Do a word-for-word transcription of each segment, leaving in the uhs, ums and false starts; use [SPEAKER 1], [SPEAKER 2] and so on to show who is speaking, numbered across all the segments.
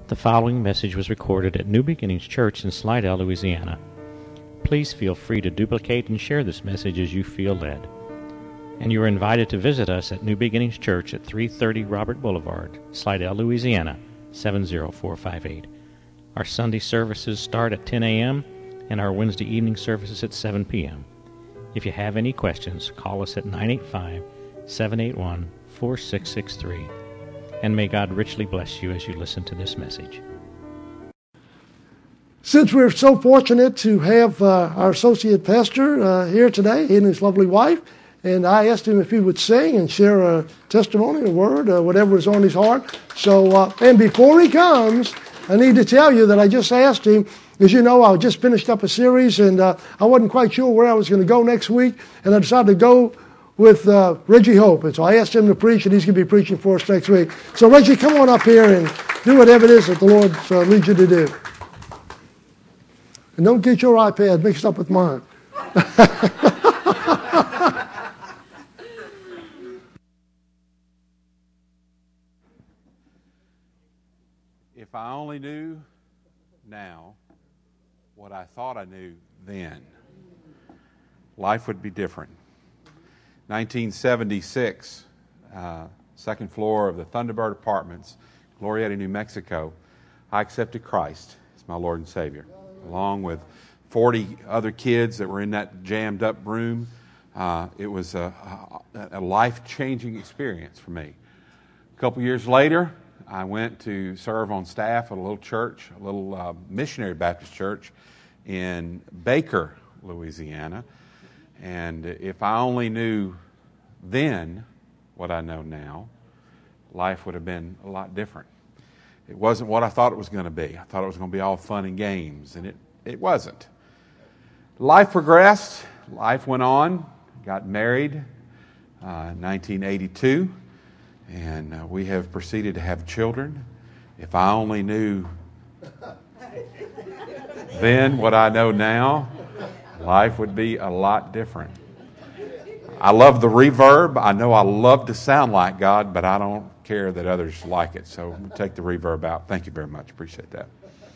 [SPEAKER 1] The following message was recorded at New Beginnings Church in Slidell, Louisiana. Please feel free to duplicate and share this message as you feel led. And you are invited to visit us at New Beginnings Church at three thirty Robert Boulevard, Slidell, Louisiana, seven zero four five eight. Our Sunday services start at ten a.m. and our Wednesday evening services at seven p.m. If you have any questions, call us at nine eight five, seven eight one, four six six three. And may God richly bless you as you listen to this message.
[SPEAKER 2] Since we're so fortunate to have uh, our associate pastor uh, here today, he and his lovely wife, and I asked him if he would sing and share a testimony, a word, uh, whatever is on his heart. So, uh, and before he comes, I need to tell you that I just asked him. As you know, I just finished up a series, and uh, I wasn't quite sure where I was going to go next week, and I decided to go with uh, Reggie Hope. And so I asked him to preach, and he's going to be preaching for us next week. So Reggie, come on up here and do whatever it is that the Lord uh, leads you to do. And don't get your iPad mixed up with mine.
[SPEAKER 3] If I only knew now what I thought I knew then, life would be different. nineteen seventy-six, uh, second floor of the Thunderbird Apartments, Glorieta, New Mexico, I accepted Christ as my Lord and Savior, along with forty other kids that were in that jammed up room. Uh, it was a, a, a life-changing experience for me. A couple years later, I went to serve on staff at a little church, a little uh, missionary Baptist church in Baker, Louisiana. And if I only knew then what I know now, life would have been a lot different. It wasn't what I thought it was going to be. I thought it was going to be all fun and games, and it, it wasn't. Life progressed. Life went on. Got married uh, in nineteen eighty-two, and uh, we have proceeded to have children. If I only knew then what I know now, life would be a lot different. I love the reverb. I know I love to sound like God, but I don't care that others like it. So we'll take the reverb out. Thank you very much. Appreciate that.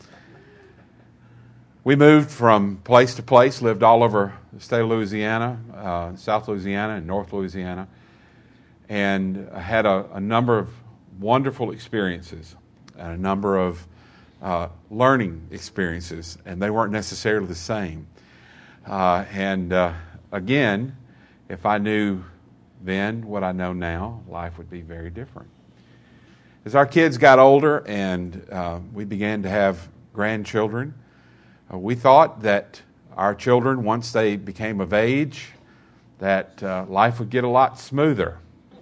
[SPEAKER 3] We moved from place to place, lived all over the state of Louisiana, uh, South Louisiana and North Louisiana, and had a, a number of wonderful experiences and a number of uh, learning experiences, and they weren't necessarily the same. Uh, and uh, again, if I knew then what I know now, life would be very different. As our kids got older and uh, we began to have grandchildren, uh, we thought that our children, once they became of age, that uh, life would get a lot smoother.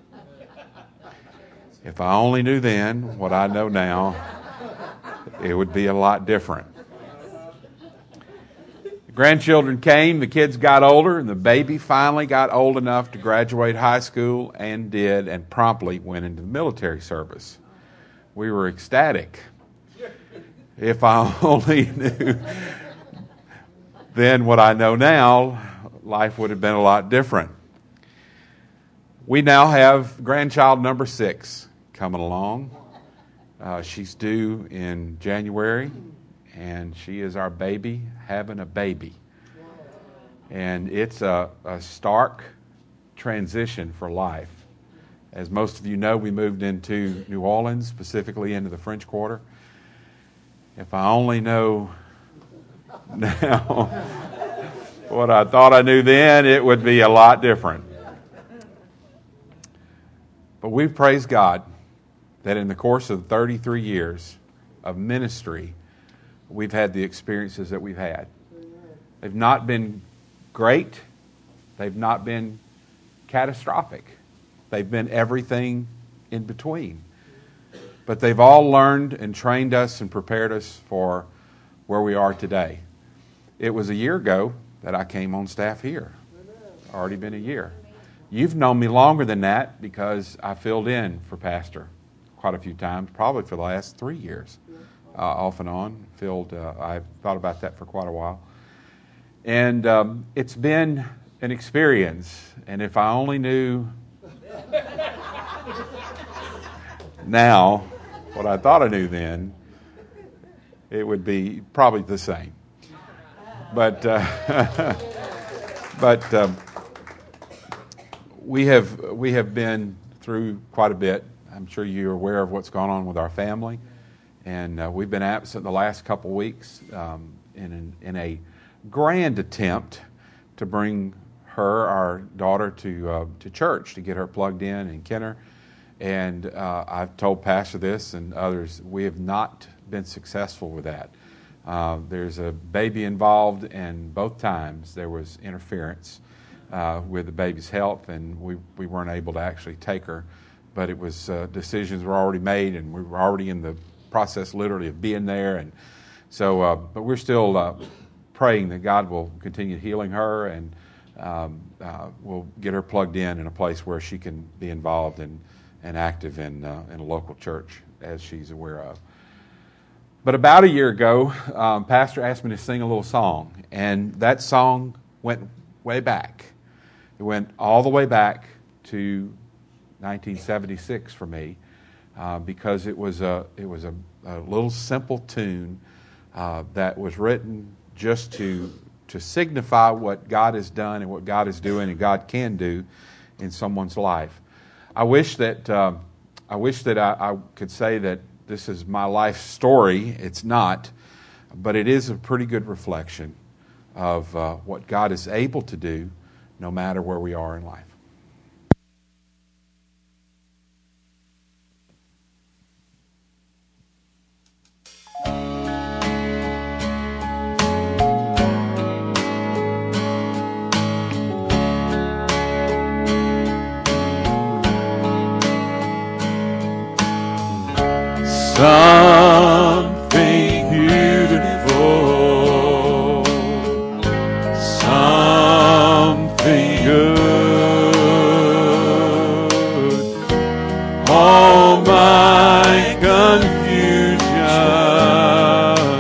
[SPEAKER 3] If I only knew then what I know now, it would be a lot different. Grandchildren came, the kids got older, and the baby finally got old enough to graduate high school and did, and promptly went into the military service. We were ecstatic. If I only knew then what I know now, life would have been a lot different. We now have grandchild number six coming along. Uh, she's due in January. And she is our baby having a baby. And it's a, a stark transition for life. As most of you know, we moved into New Orleans, specifically into the French Quarter. If I only know now what I thought I knew then, it would be a lot different. But we praise God that in the course of thirty-three years of ministry, we've had the experiences that we've had. They've not been great. They've not been catastrophic. They've been everything in between. But they've all learned and trained us and prepared us for where we are today. It was a year ago that I came on staff here. It's already been a year. You've known me longer than that because I filled in for Pastor quite a few times, probably for the last three years. Uh, off and on, filled. Uh, I've thought about that for quite a while. And um, it's been an experience. And if I only knew now what I thought I knew then, it would be probably the same. But uh, but um, we have we have been through quite a bit. I'm sure you're aware of what's gone on with our family, and uh, we've been absent the last couple weeks um, in an, in a grand attempt to bring her, our daughter, to uh, to church to get her plugged in in Kenner. And uh, I've told Pastor this and others, we have not been successful with that. Uh, there's a baby involved, and both times there was interference uh, with the baby's health, and we, we weren't able to actually take her. But it was uh, decisions were already made, and we were already in the process, literally, of being there. And so, uh, but we're still uh, praying that God will continue healing her, and um, uh, we'll get her plugged in in a place where she can be involved and and active in uh, in a local church, as she's aware of. But about a year ago, um, Pastor asked me to sing a little song, and that song went way back. It went all the way back to nineteen seventy-six for me, uh, because it was a it was a, a little simple tune uh, that was written just to to signify what God has done and what God is doing and God can do in someone's life. I wish that uh, I wish that I, I could say that this is my life story. It's not, but it is a pretty good reflection of uh, what God is able to do, no matter where we are in life.
[SPEAKER 4] Something beautiful, something good. All my confusion,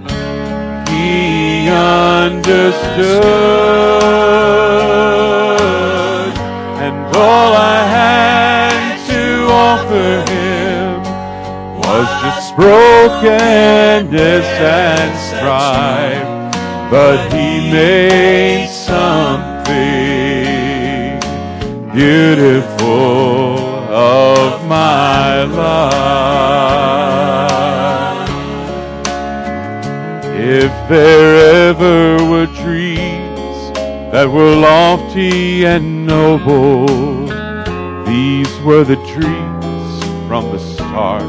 [SPEAKER 4] He understood, and all I had to offer Him was just brokenness and strife, but He made something beautiful of my life. If there ever were trees that were lofty and noble, these were the trees from the start.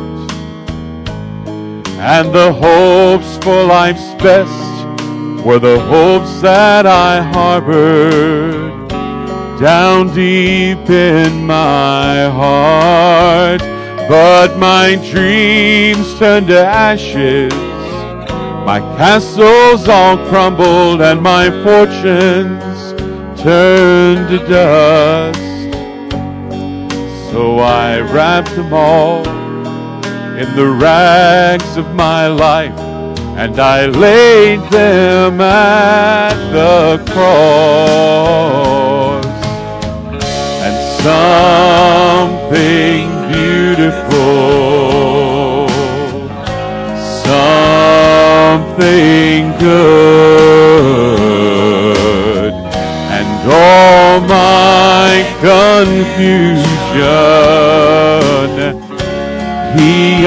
[SPEAKER 4] And the hopes for life's best were the hopes that I harbored down deep in my heart. But my dreams turned to ashes, my castles all crumbled, and my fortunes turned to dust. So I wrapped them all in the rags of my life, and I laid them at the cross. And something beautiful, something good, and all my confusion He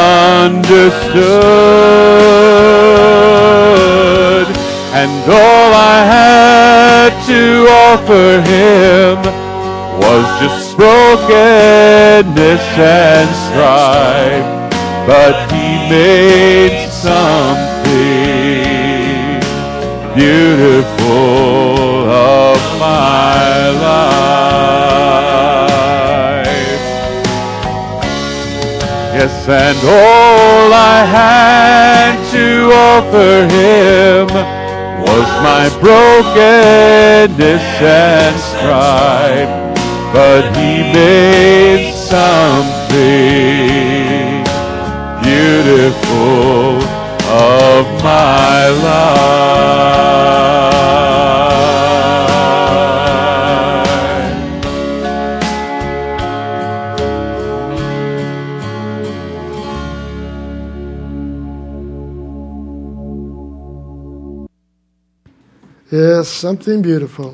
[SPEAKER 4] understood, and all I had to offer Him was just brokenness and strife, but He made something beautiful of my life. Yes, and all I had to offer Him was my brokenness and strife, but He made something beautiful of my life.
[SPEAKER 2] Yes, something beautiful.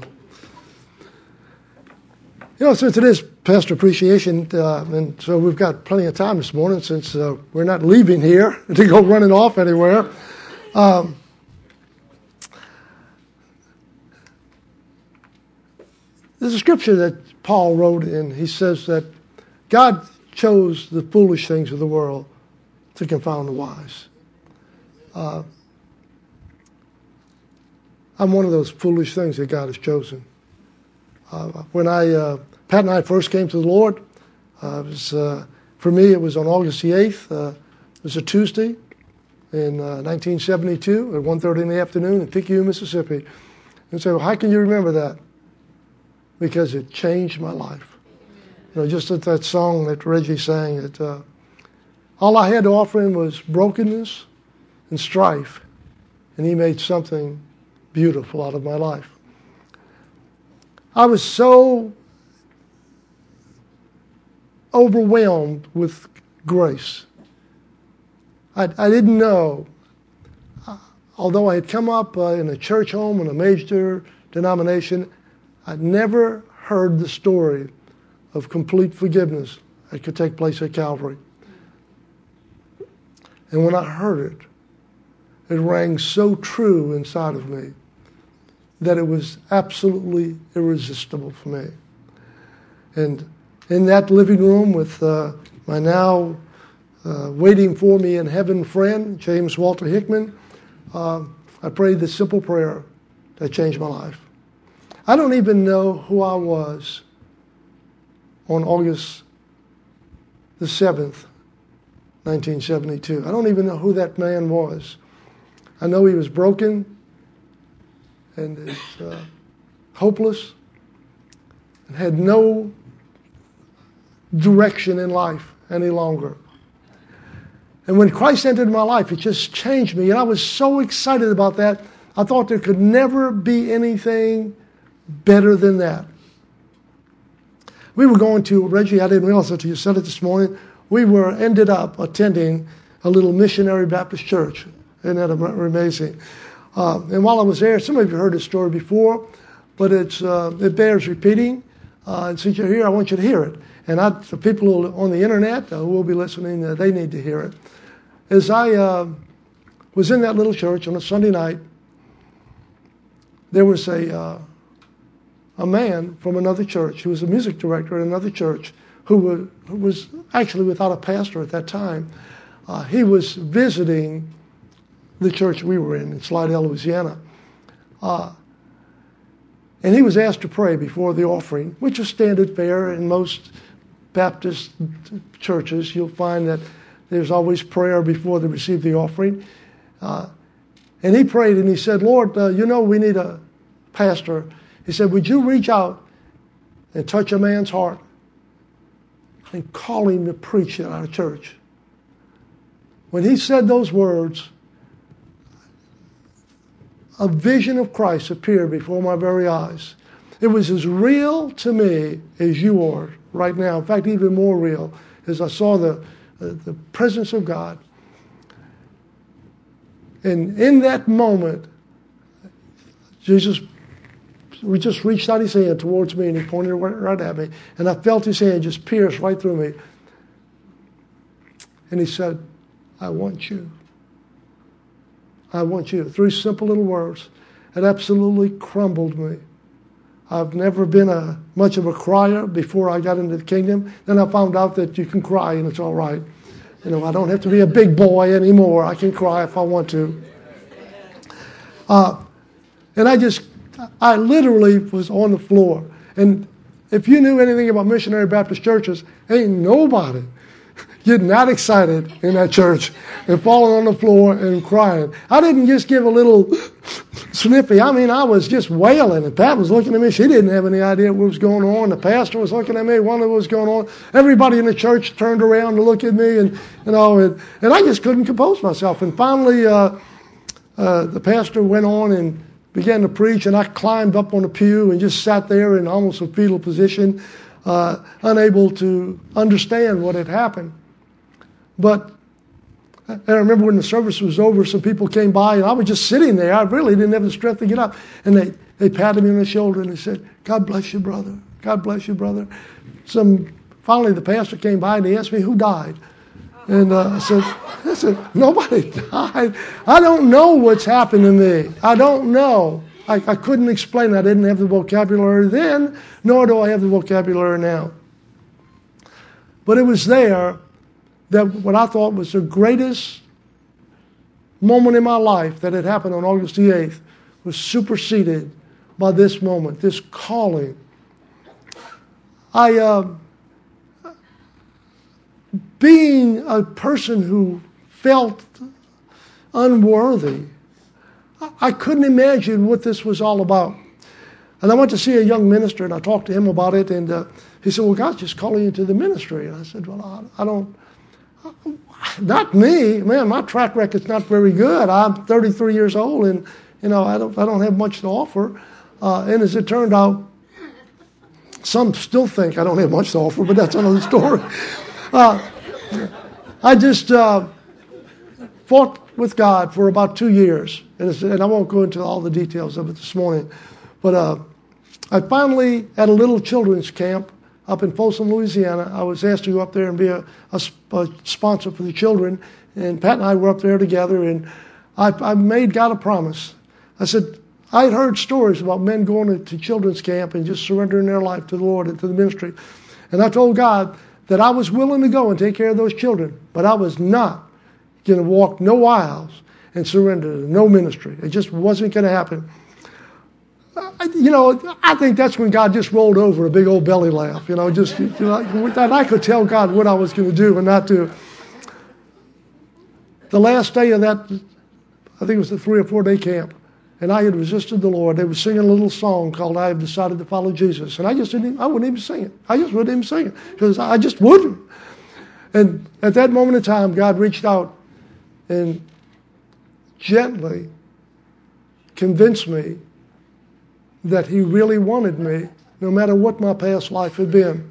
[SPEAKER 2] You know, since it is Pastor Appreciation, uh, and so we've got plenty of time this morning since uh, we're not leaving here to go running off anywhere. Um, there's a scripture that Paul wrote, and he says that God chose the foolish things of the world to confound the wise. Uh, I'm one of those foolish things that God has chosen. Uh, when I, uh, Pat and I first came to the Lord, uh, it was, uh, for me it was on August the eighth. Uh, it was a Tuesday in uh, nineteen seventy-two at one thirty in the afternoon in Picayune, Mississippi. And so, well, how can you remember that? Because it changed my life. You know, just at that song that Reggie sang, that uh, all I had to offer him was brokenness and strife, and he made something beautiful out of my life. I was so overwhelmed with grace. I, I didn't know, although I had come up uh, in a church home in a major denomination, I'd never heard the story of complete forgiveness that could take place at Calvary. And when I heard it, it rang so true inside of me that it was absolutely irresistible for me. And in that living room with uh, my now uh, waiting for me in heaven friend, James Walter Hickman, uh, I prayed this simple prayer that changed my life. I don't even know who I was on August the seventh, nineteen seventy-two. I don't even know who that man was. I know he was broken and is uh, hopeless and had no direction in life any longer. And when Christ entered my life, it just changed me. And I was so excited about that. I thought there could never be anything better than that. We were going to, Reggie, I didn't realize it until you said it this morning, we were ended up attending a little missionary Baptist church. Isn't that amazing? Uh, and while I was there, some of you heard this story before, but it's uh, it bears repeating. Uh, and since you're here, I want you to hear it. And I, the people on the internet uh, who will be listening, uh, they need to hear it. As I uh, was in that little church on a Sunday night, there was a uh, a man from another church who was a music director at another church who was, who was actually without a pastor at that time. Uh, he was visiting the church we were in, in Slidell, Louisiana. Uh, and he was asked to pray before the offering, which is standard fare in most Baptist churches. You'll find that there's always prayer before they receive the offering. Uh, and he prayed and he said, Lord, uh, you know we need a pastor. He said, would you reach out and touch a man's heart and call him to preach at our church? When he said those words, a vision of Christ appeared before my very eyes. It was as real to me as you are right now. In fact, even more real, as I saw the, uh, the presence of God. And in that moment, Jesus we just reached out his hand towards me and he pointed right at me. And I felt his hand just pierce right through me. And he said, I want you. I want you. Three simple little words. It absolutely crumbled me. I've never been a much of a crier before I got into the kingdom. Then I found out that you can cry and it's all right. You know, I don't have to be a big boy anymore. I can cry if I want to. Uh, and I just, I literally was on the floor. And if you knew anything about missionary Baptist churches, ain't nobody getting that excited in that church and falling on the floor and crying. I didn't just give a little snippy. I mean, I was just wailing. And Pat was looking at me. She didn't have any idea what was going on. The pastor was looking at me, wondering what was going on. Everybody in the church turned around to look at me, and you know, and, and I just couldn't compose myself. And finally, uh, uh, the pastor went on and began to preach, and I climbed up on the pew and just sat there in almost a fetal position, uh, unable to understand what had happened. But And I remember when the service was over, some people came by, and I was just sitting there. I really didn't have the strength to get up. And they, they patted me on the shoulder, and they said, God bless you, brother. God bless you, brother. Some, finally, the pastor came by, and he asked me, who died? And uh, I said, I said, nobody died. I don't know what's happened to me. I don't know. I, I couldn't explain it. I didn't have the vocabulary then, nor do I have the vocabulary now. But it was there that what I thought was the greatest moment in my life that had happened on August the eighth was superseded by this moment, this calling. I, uh, being a person who felt unworthy, I couldn't imagine what this was all about. And I went to see a young minister, and I talked to him about it, and uh, he said, well, God's just calling you into the ministry. And I said, well, I, I don't, not me. Man, my track record's not very good. I'm thirty-three years old, and, you know, I don't, I don't have much to offer. Uh, and as it turned out, some still think I don't have much to offer, but that's another story. Uh, I just uh, fought with God for about two years, and, it's, and I won't go into all the details of it this morning. But uh, I finally, at a little children's camp up in Folsom, Louisiana, I was asked to go up there and be a, a, a sponsor for the children. And Pat and I were up there together, and I, I made God a promise. I said, I had heard stories about men going to, to children's camp and just surrendering their life to the Lord and to the ministry. And I told God that I was willing to go and take care of those children, but I was not going to walk no aisles and surrender to no ministry. It just wasn't going to happen. You know, I think that's when God just rolled over a big old belly laugh. You know, just you know, with that, I could tell God what I was going to do and not do. The last day of that, I think it was the three or four day camp, and I had resisted the Lord. They were singing a little song called "I Have Decided to Follow Jesus," and I just didn't. Even, I wouldn't even sing it. I just wouldn't even sing it because I just wouldn't. And at that moment in time, God reached out and gently convinced me that He really wanted me, no matter what my past life had been.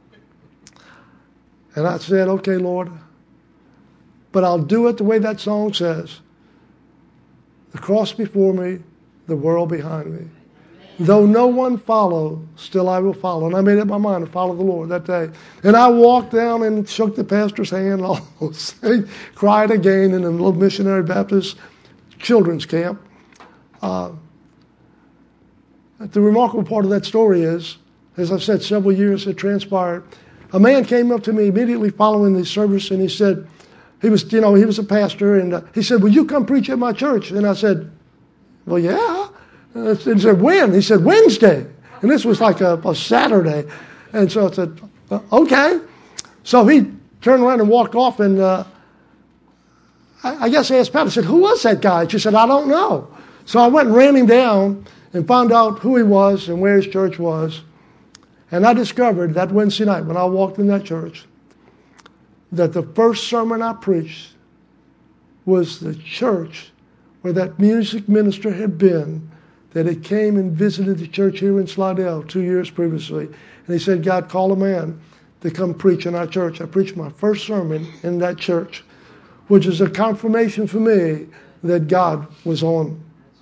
[SPEAKER 2] And I said, okay, Lord, but I'll do it the way that song says. The cross before me, the world behind me. Though no one follow, still I will follow. And I made up my mind to follow the Lord that day. And I walked down and shook the pastor's hand, almost cried again in a little missionary Baptist children's camp. Uh, The remarkable part of that story is, as I've said, several years had transpired. A man came up to me immediately following the service, and he said, he was, you know, he was a pastor, and uh, he said, will you come preach at my church? And I said, well, yeah. And he said, when? He said, Wednesday. And this was like a, a Saturday. And so I said, okay. So he turned around and walked off, and uh, I, I guess I asked Pat, I said, who was that guy? She said, I don't know. So I went and ran him down and found out who he was and where his church was. And I discovered that Wednesday night when I walked in that church that the first sermon I preached was the church where that music minister had been, that had came and visited the church here in Slidell two years previously. And he said, God, call a man to come preach in our church. I preached my first sermon in that church, which is a confirmation for me that God was on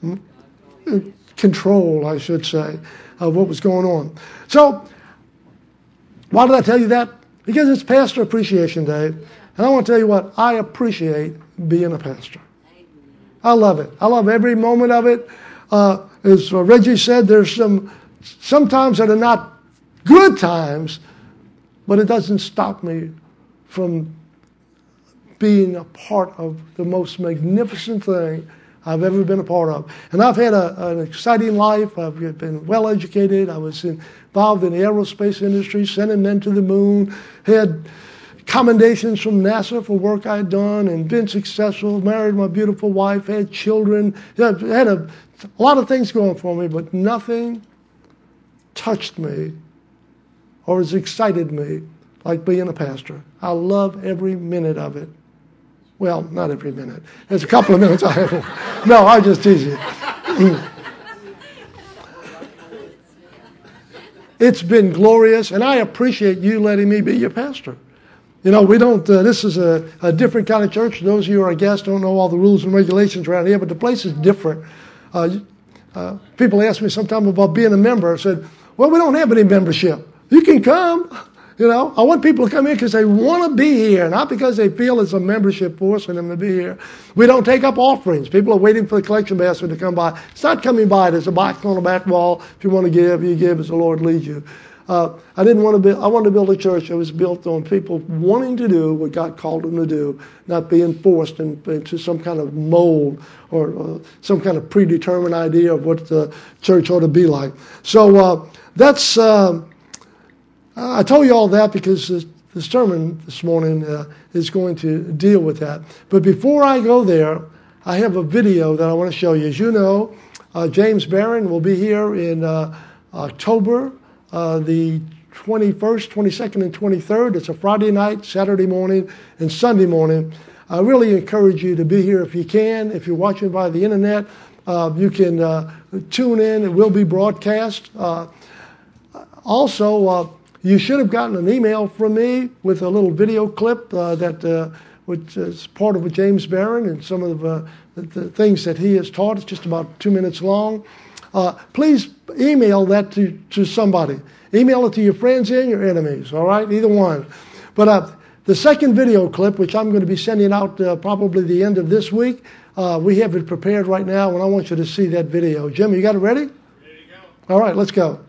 [SPEAKER 2] control, I should say, of what was going on. So, why did I tell you that? Because it's Pastor Appreciation Day. And I want to tell you what, I appreciate being a pastor. I love it. I love every moment of it. Uh, as Reggie said, there's some sometimes that are not good times, but it doesn't stop me from being a part of the most magnificent thing I've ever been a part of. And I've had a, an exciting life. I've been well educated. I was involved in the aerospace industry, sending men to the moon, had commendations from NASA for work I had done, and been successful, married my beautiful wife, had children, had a, a lot of things going for me, but nothing touched me or has excited me like being a pastor. I love every minute of it. Well, not every minute. There's a couple of minutes I have. No, I just tease you. It's been glorious, and I appreciate you letting me be your pastor. You know, we don't, uh, this is a, a different kind of church. Those of you who are guests don't know all the rules and regulations around here, but the place is different. Uh, uh, people ask me sometime about being a member. I said, well, we don't have any membership. You can come. You know, I want people to come in because they want to be here, not because they feel it's a membership forcing them to be here. We don't take up offerings. People are waiting for the collection basket to come by. It's not coming by. There's a box on the back wall. If you want to give, you give as the Lord leads you. Uh, I didn't want to build, I wanted to build a church that was built on people wanting to do what God called them to do, not being forced in, into some kind of mold or uh, some kind of predetermined idea of what the church ought to be like. So uh, that's, uh, I told you all that because the, the sermon this morning uh, is going to deal with that. But before I go there, I have a video that I want to show you. As you know, uh, James Barron will be here in uh, October. Uh, the twenty-first, twenty-second, and twenty-third. It's a Friday night, Saturday morning, and Sunday morning. I really encourage you to be here if you can. If you're watching via the internet, uh, you can uh, tune in. It will be broadcast. Uh, also, uh, you should have gotten an email from me with a little video clip uh, that uh, which is part of James Barron and some of uh, the, the things that he has taught. It's just about two minutes long. Uh, please email that to, to somebody. Email it to your friends and your enemies, all right? Either one. But uh, the second video clip, which I'm going to be sending out uh, probably the end of this week, uh, we have it prepared right now, and I want you to see that video. Jim, you got it ready?
[SPEAKER 5] Ready to go.
[SPEAKER 2] All right, let's go.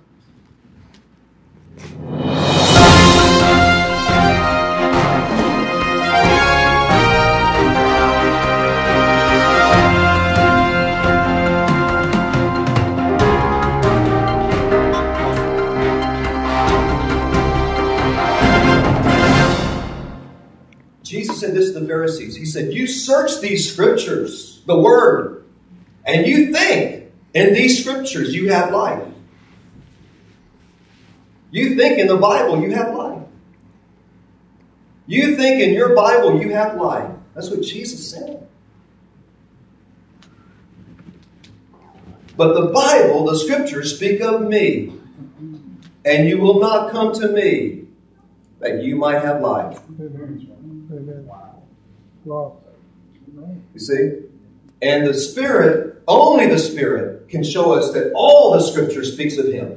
[SPEAKER 6] Jesus said this to the Pharisees. He said, you search these scriptures, the word, and you think in these scriptures you have life. You think in the Bible you have life. You think in your Bible you have life. That's what Jesus said. But the Bible, the scriptures, speak of me. And you will not come to me that you might have life.
[SPEAKER 2] Amen. Wow.
[SPEAKER 6] You see? And the Spirit, only the Spirit, can show us that all the Scripture speaks of Him.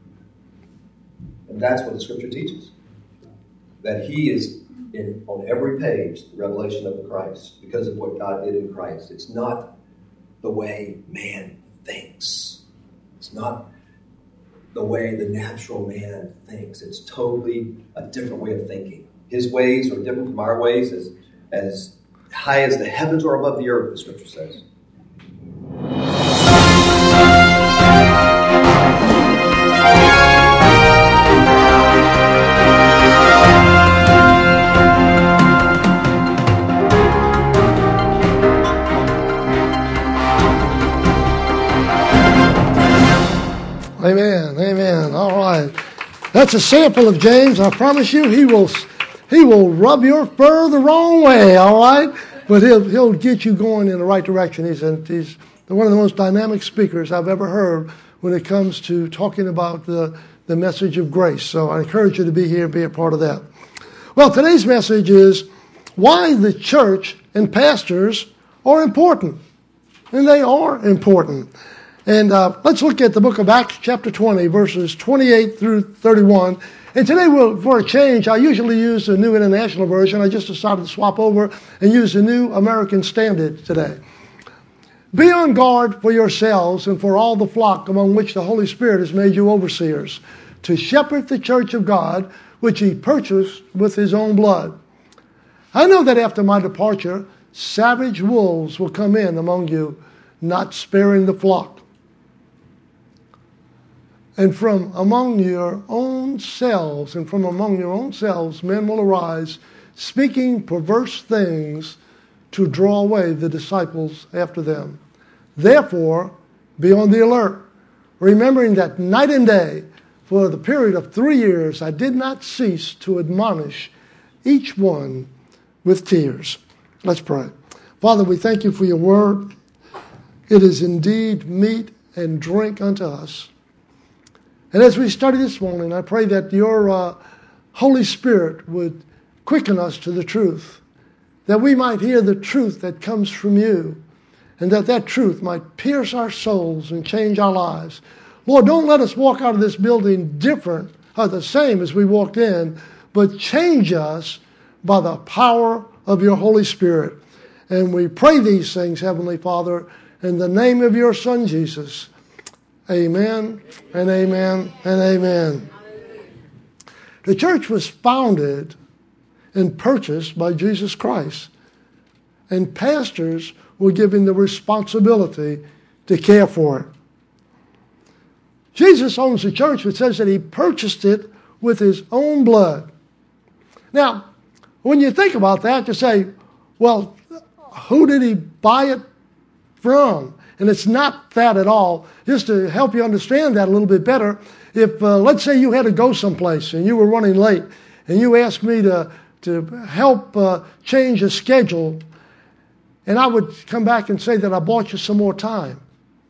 [SPEAKER 6] And that's what the Scripture teaches. That He is in, on every page, the revelation of Christ, because of what God did in Christ. It's not the way man thinks. It's not the way the natural man thinks. It's totally a different way of thinking. His ways are different from our ways, as, as high as the heavens are above the earth, the Scripture says.
[SPEAKER 2] Amen, amen. All right. That's a sample of James. I promise you, he will he will rub your fur the wrong way, all right? But he'll he'll get you going in the right direction. He's, a, he's one of the most dynamic speakers I've ever heard when it comes to talking about the, the message of grace. So I encourage you to be here and be a part of that. Well, today's message is why the church and pastors are important. And they are important. And uh, let's look at the book of Acts chapter twenty, verses twenty-eight through thirty-one. And today, we'll, for a change, I usually use the New International Version. I just decided to swap over and use the New American Standard today. Be on guard for yourselves and for all the flock among which the Holy Spirit has made you overseers, to shepherd the church of God, which He purchased with His own blood. I know that after my departure, savage wolves will come in among you, not sparing the flock. And from among your own selves, and from among your own selves, men will arise, speaking perverse things to draw away the disciples after them. Therefore, be on the alert, remembering that night and day, for the period of three years, I did not cease to admonish each one with tears. Let's pray. Father, we thank you for your word. It is indeed meat and drink unto us. And as we study this morning, I pray that your uh, Holy Spirit would quicken us to the truth, that we might hear the truth that comes from you, and that that truth might pierce our souls and change our lives. Lord, don't let us walk out of this building different or the same as we walked in, but change us by the power of your Holy Spirit. And we pray these things, Heavenly Father, in the name of your Son, Jesus. Amen and amen and amen. The church was founded and purchased by Jesus Christ. And pastors were given the responsibility to care for it. Jesus owns the church, which says that he purchased it with his own blood. Now, when you think about that, you say, well, who did he buy it from? And it's not that at all. Just to help you understand that a little bit better, if, uh, let's say you had to go someplace and you were running late, and you asked me to, to help uh, change a schedule, and I would come back and say that I bought you some more time.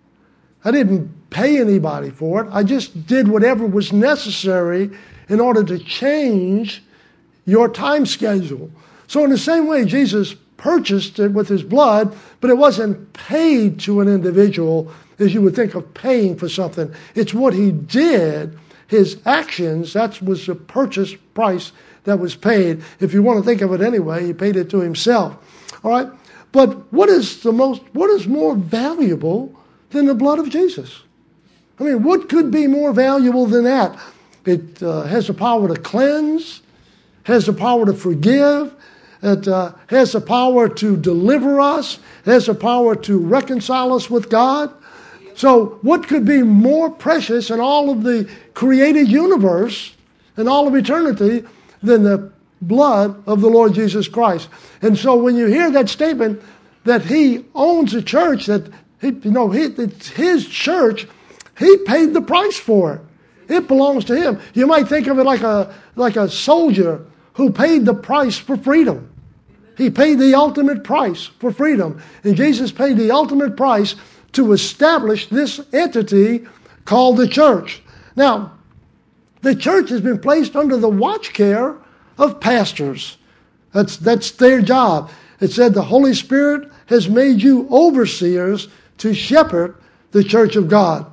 [SPEAKER 2] I didn't pay anybody for it. I just did whatever was necessary in order to change your time schedule. So in the same way, Jesus purchased it with his blood, but it wasn't paid to an individual as you would think of paying for something. It's what he did, his actions, that was the purchase price that was paid. If you want to think of it anyway, he paid it to himself. All right? But what is the most, what is more valuable than the blood of Jesus? I mean, what could be more valuable than that? It uh, has the power to cleanse, has the power to forgive, it uh, has the power to deliver us, it has the power to reconcile us with God. So what could be more precious in all of the created universe and all of eternity than the blood of the Lord Jesus Christ? And so when you hear that statement that he owns a church, that he, you know, he, it's his church, he paid the price for it. It belongs to him. You might think of it like a like a soldier who paid the price for freedom. He paid the ultimate price for freedom. And Jesus paid the ultimate price to establish this entity called the church. Now, the church has been placed under the watch care of pastors. That's, that's their job. It said the Holy Spirit has made you overseers to shepherd the church of God.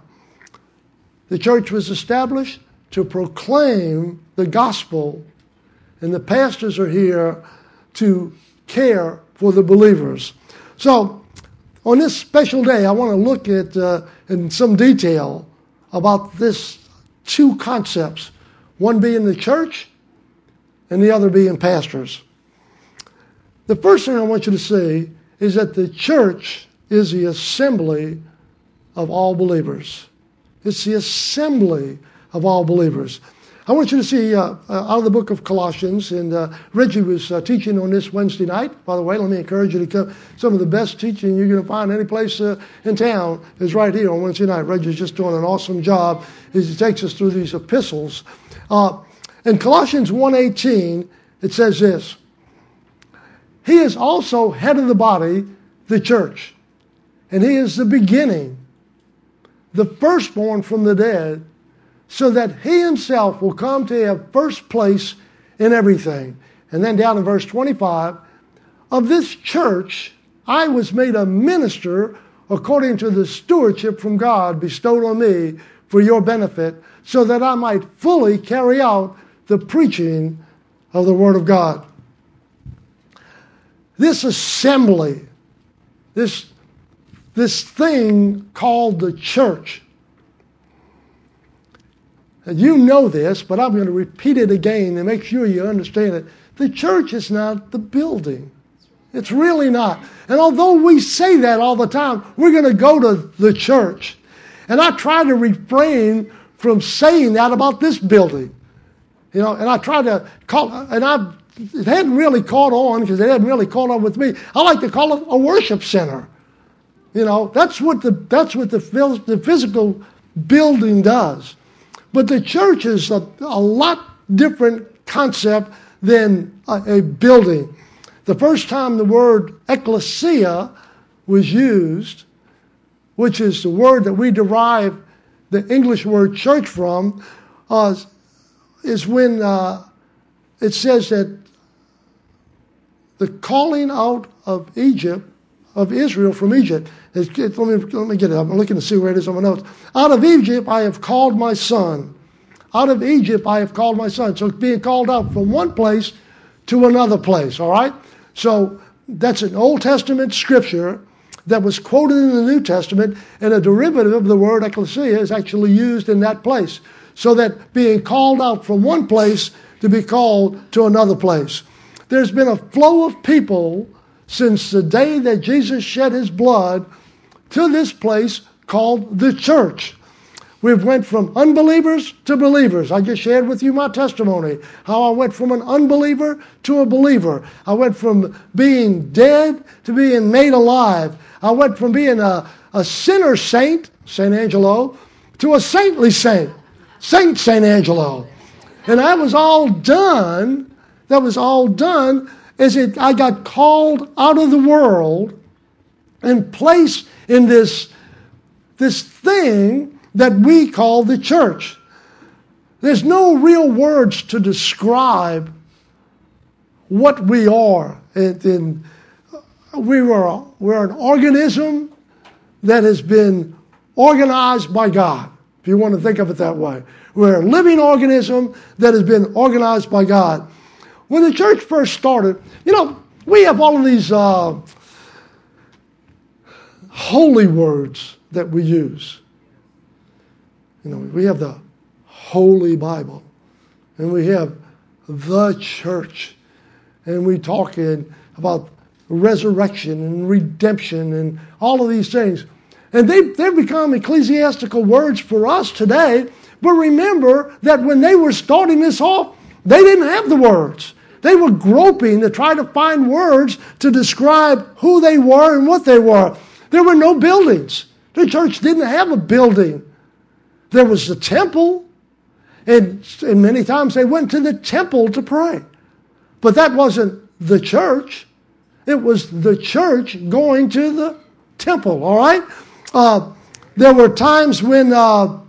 [SPEAKER 2] The church was established to proclaim the gospel, and the pastors are here to care for the believers. So, on this special day, I want to look at, uh, in some detail, about this two concepts, one being the church and the other being pastors. The first thing I want you to see is that the church is the assembly of all believers. It's the assembly of all believers. I want you to see uh, uh, out of the book of Colossians, and uh, Reggie was uh, teaching on this Wednesday night. By the way, let me encourage you to come. Some of the best teaching you're going to find any place uh, in town is right here on Wednesday night. Reggie's just doing an awesome job as he takes us through these epistles. Uh, in Colossians one eighteen, it says this: He is also head of the body, the church, and he is the beginning, the firstborn from the dead, so that he himself will come to have first place in everything. And then down in verse twenty-five, of this church I was made a minister according to the stewardship from God bestowed on me for your benefit, so that I might fully carry out the preaching of the Word of God. This assembly, this, this thing called the church, and you know this, but I'm going to repeat it again to make sure you understand it. The church is not the building. It's really not. And although we say that all the time, we're going to go to the church. And I try to refrain from saying that about this building. You know, and I try to call, and I, it hadn't really caught on because it hadn't really caught on with me. I like to call it a worship center. You know, that's what the, that's what the, the physical building does. But the church is a, a lot different concept than a, a building. The first time the word ecclesia was used, which is the word that we derive the English word church from, uh, is when uh, it says that the calling out of Egypt, of Israel from Egypt. It's, it, let, me, let me get it. I'm looking to see where it is on my notes. Out of Egypt I have called my son. Out of Egypt I have called my son. So it's being called out from one place to another place, all right? So that's an Old Testament scripture that was quoted in the New Testament, and a derivative of the word ecclesia is actually used in that place. So that being called out from one place to be called to another place. There's been a flow of people since the day that Jesus shed his blood to this place called the church. We've went from unbelievers to believers. I just shared with you my testimony, how I went from an unbeliever to a believer. I went from being dead to being made alive. I went from being a, a sinner saint, Saint Angelo, to a saintly saint, Saint Saint Angelo. And that was all done, that was all done as it, I got called out of the world and placed in this, this thing that we call the church. There's no real words to describe what we are. And, and we were, we're an organism that has been organized by God, if you want to think of it that way. We're a living organism that has been organized by God. When the church first started, you know, we have all of these uh, holy words that we use. You know, we have the Holy Bible, and we have the church, and we talk in, about resurrection and redemption and all of these things. And they, they've become ecclesiastical words for us today, but remember that when they were starting this off, they didn't have the words. They were groping to try to find words to describe who they were and what they were. There were no buildings. The church didn't have a building. There was the temple, and, and many times they went to the temple to pray. But that wasn't the church. It was the church going to the temple, all right? Uh, there were times when, uh,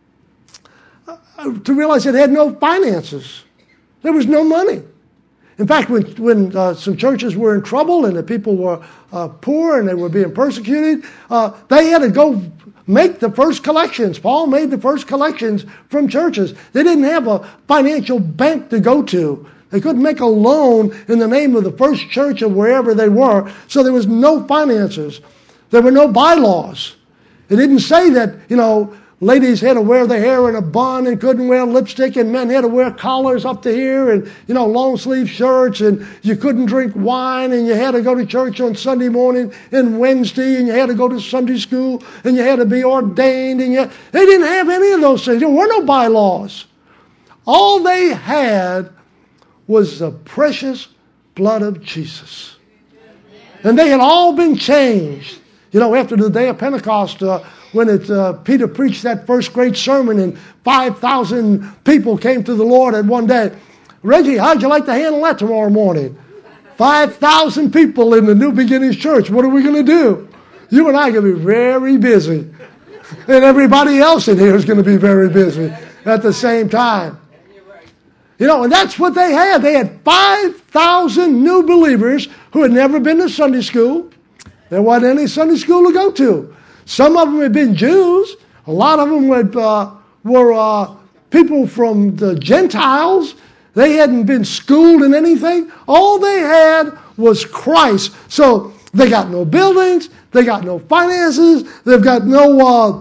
[SPEAKER 2] to realize it had no finances. There was no money. In fact, when, when uh, some churches were in trouble and the people were uh, poor and they were being persecuted, uh, they had to go make the first collections. Paul made the first collections from churches. They didn't have a financial bank to go to. They couldn't make a loan in the name of the first church of wherever they were, so there was no finances. There were no bylaws. It didn't say that, you know, ladies had to wear their hair in a bun and couldn't wear lipstick, and men had to wear collars up to here and, you know, long sleeve shirts, and you couldn't drink wine, and you had to go to church on Sunday morning and Wednesday, and you had to go to Sunday school, and you had to be ordained, and you, they didn't have any of those things. There were no bylaws. All they had was the precious blood of Jesus. And they had all been changed. You know, after the day of Pentecost, uh, when it, uh, Peter preached that first great sermon and five thousand people came to the Lord at one day. Reggie, how'd you like to handle that tomorrow morning? five thousand people in the New Beginnings Church. What are we going to do? You and I are going to be very busy. And everybody else in here is going to be very busy at the same time. You know, and that's what they had. They had five thousand new believers who had never been to Sunday school. There wasn't any Sunday school to go to. Some of them had been Jews. A lot of them were, uh, were uh, people from the Gentiles. They hadn't been schooled in anything. All they had was Christ. So they got no buildings. They got no finances. They've got no uh,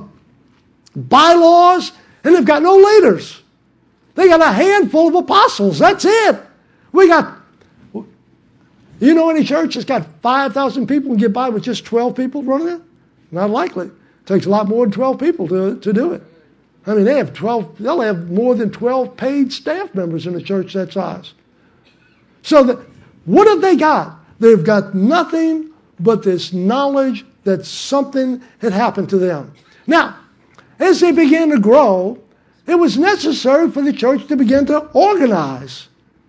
[SPEAKER 2] bylaws. And they've got no leaders. They got a handful of apostles. That's it. We got, you know any church that's got five thousand people and get by with just twelve people running it? Not likely. It takes a lot more than twelve people to, to do it. I mean, they have twelve, they'll have more than twelve paid staff members in a church that size. So the, what have they got? They've got nothing but this knowledge that something had happened to them. Now, as they began to grow, it was necessary for the church to begin to organize.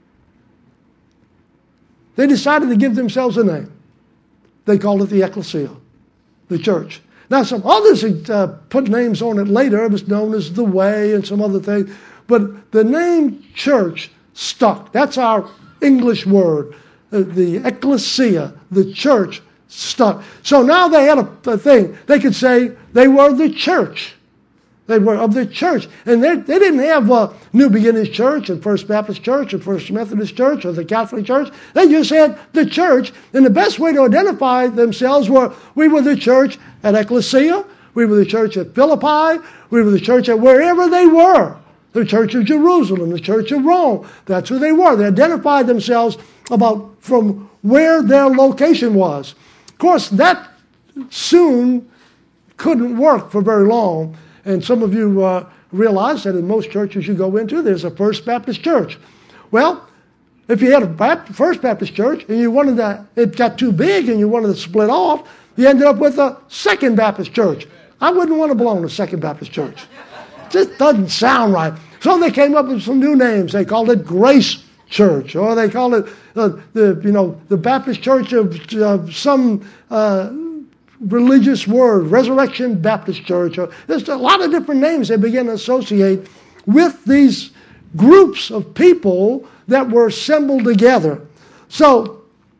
[SPEAKER 2] They decided to give themselves a name. They called it the ecclesia, the church. Now, some others had uh, put names on it later. It was known as the Way and some other things. But the name church stuck. That's our English word. uh, the ecclesia, the church, stuck. So now they had a, a thing. They could say they were the church. They were of the church. And they, they didn't have a New Beginnings Church and First Baptist Church or First Methodist Church or the Catholic Church. They just had the church. And the best way to identify themselves were, we were the church at Ecclesia. We were the church at Philippi. We were the church at wherever they were. The Church of Jerusalem, the Church of Rome. That's who they were. They identified themselves about from where their location was. Of course, that soon couldn't work for very long. And some of you uh, realize that in most churches you go into, there's a First Baptist Church. Well, if you had a Baptist, First Baptist Church and you wanted to, it got too big and you wanted to split off, you ended up with a Second Baptist Church. I wouldn't want to belong to Second Baptist Church. It just doesn't sound right. So they came up with some new names. They called it Grace Church, or they called it uh, the you know the Baptist Church of, of some uh, religious word, Resurrection Baptist Church. Or, there's a lot of different names they began to associate with these groups of people that were assembled together. So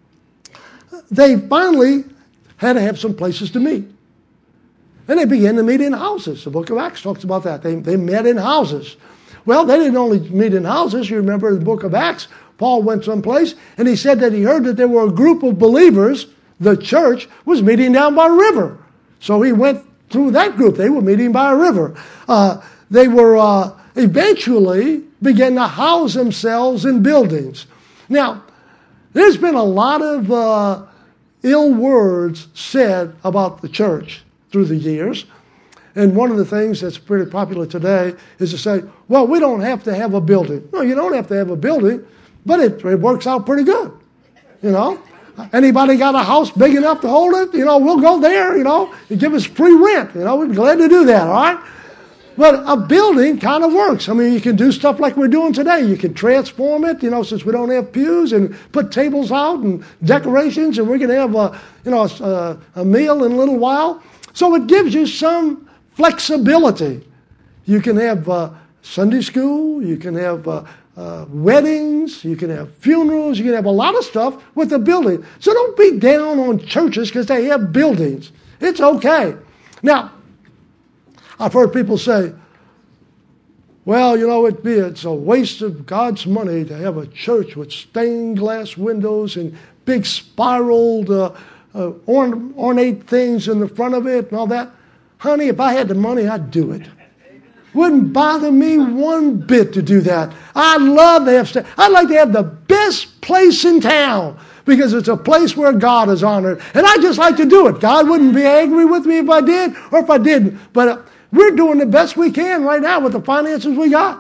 [SPEAKER 2] they finally had to have some places to meet. And they began to meet in houses. The book of Acts talks about that. They, they met in houses. Well, they didn't only meet in houses. You remember in the book of Acts, Paul went someplace and he said that he heard that there were a group of believers, the church, was meeting down by a river. So he went through that group. They were meeting by a river. Uh, they were uh, eventually began to house themselves in buildings. Now, there's been a lot of uh, ill words said about the church through the years. And one of the things that's pretty popular today is to say, well, we don't have to have a building. No, you don't have to have a building, but it, it works out pretty good. You know, anybody got a house big enough to hold it? You know, we'll go there, you know, and give us free rent. You know, we'd be glad to do that, all right? But a building kind of works. I mean, you can do stuff like we're doing today. You can transform it, you know, since we don't have pews, and put tables out and decorations, and we're going to have a, you know, a, a meal in a little while. So it gives you some flexibility. You can have uh, Sunday school, you can have uh, uh, weddings, you can have funerals, you can have a lot of stuff with a building. So don't be down on churches because they have buildings. It's okay. Now, I've heard people say, well, you know, it'd be, it's a waste of God's money to have a church with stained glass windows and big spiraled uh, uh, ornate things in the front of it and all that. Honey, if I had the money, I'd do it. Wouldn't bother me one bit to do that. I'd love to have, st- I'd like to have the best place in town because it's a place where God is honored. And I'd just like to do it. God wouldn't be angry with me if I did or if I didn't. But uh, we're doing the best we can right now with the finances we got.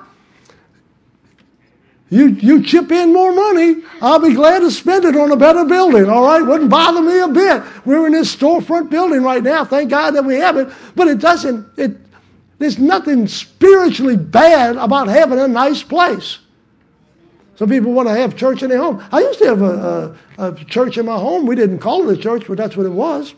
[SPEAKER 2] You you chip in more money, I'll be glad to spend it on a better building, all right? Wouldn't bother me a bit. We're in this storefront building right now. Thank God that we have it. But it doesn't, it there's nothing spiritually bad about having a nice place. Some people want to have church in their home. I used to have a, a, a church in my home. We didn't call it a church, but that's what it was.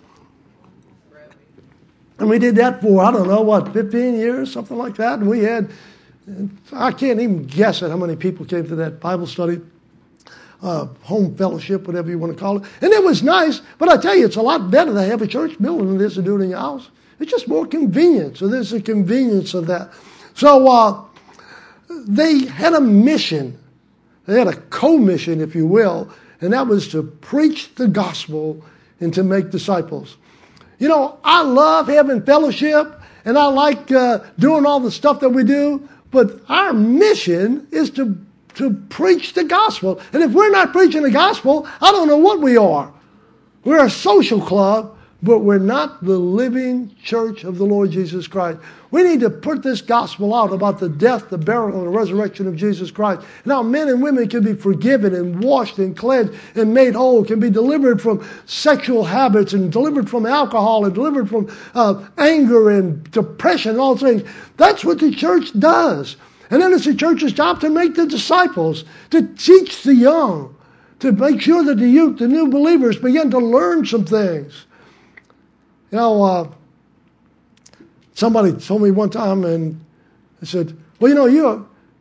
[SPEAKER 2] And we did that for, I don't know, what, fifteen years, something like that. And we had, I can't even guess at how many people came to that Bible study, uh, home fellowship, whatever you want to call it. And it was nice, but I tell you, it's a lot better to have a church building than it is to do it in your house. It's just more convenient. So there's the convenience of that. So uh, they had a mission. They had a co-mission, if you will, and that was to preach the gospel and to make disciples. You know, I love having fellowship, and I like uh, doing all the stuff that we do, but our mission is to, to preach the gospel. And if we're not preaching the gospel, I don't know what we are. We're a social club, but we're not the living church of the Lord Jesus Christ. We need to put this gospel out about the death, the burial, and the resurrection of Jesus Christ. And how men and women can be forgiven and washed and cleansed and made whole, can be delivered from sexual habits and delivered from alcohol and delivered from uh, anger and depression and all things. That's what the church does. And then it's the church's job to make the disciples, to teach the young, to make sure that the youth, the new believers, begin to learn some things. You know, uh, somebody told me one time, and I said, well, you know, you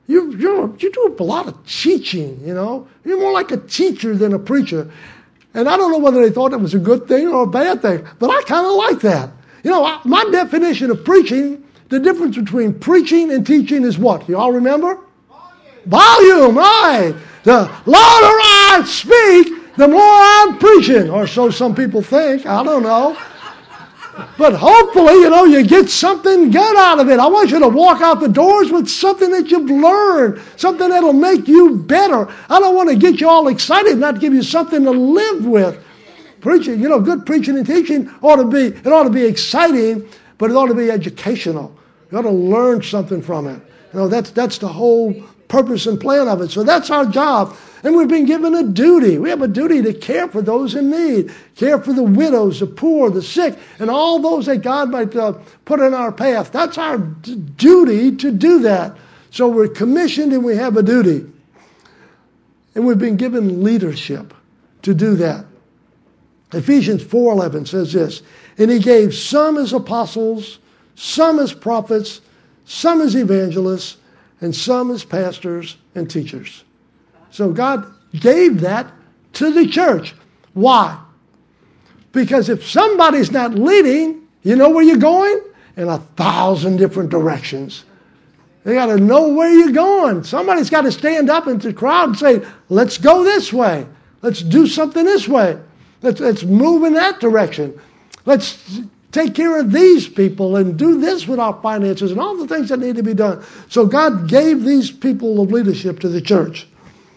[SPEAKER 2] You, you're, you do a lot of teaching, you know. You're more like a teacher than a preacher. And I don't know whether they thought it was a good thing or a bad thing, but I kind of like that. You know, I, my definition of preaching, the difference between preaching and teaching is what? You all remember? Volume, right. The louder I speak, the more I'm preaching. Or so some people think. I don't know. But hopefully, you know, you get something good out of it. I want you to walk out the doors with something that you've learned, something that'll make you better. I don't want to get you all excited, not give you something to live with. Preaching, you know, good preaching and teaching ought to be, it ought to be exciting, but it ought to be educational. You ought to learn something from it. You know, that's that's the whole purpose and plan of it. So that's our job. And we've been given a duty. We have a duty to care for those in need, care for the widows, the poor, the sick, and all those that God might uh, put in our path. That's our d- duty to do that. So we're commissioned and we have a duty. And we've been given leadership to do that. Ephesians four eleven says this, and he gave some as apostles, some as prophets, some as evangelists, and some as pastors and teachers. So God gave that to the church. Why? Because if somebody's not leading, you know where you're going? In a thousand different directions. They got to know where you're going. Somebody's got to stand up into the crowd and say, let's go this way. Let's do something this way. Let's, let's move in that direction. Let's take care of these people and do this with our finances and all the things that need to be done. So God gave these people of leadership to the church.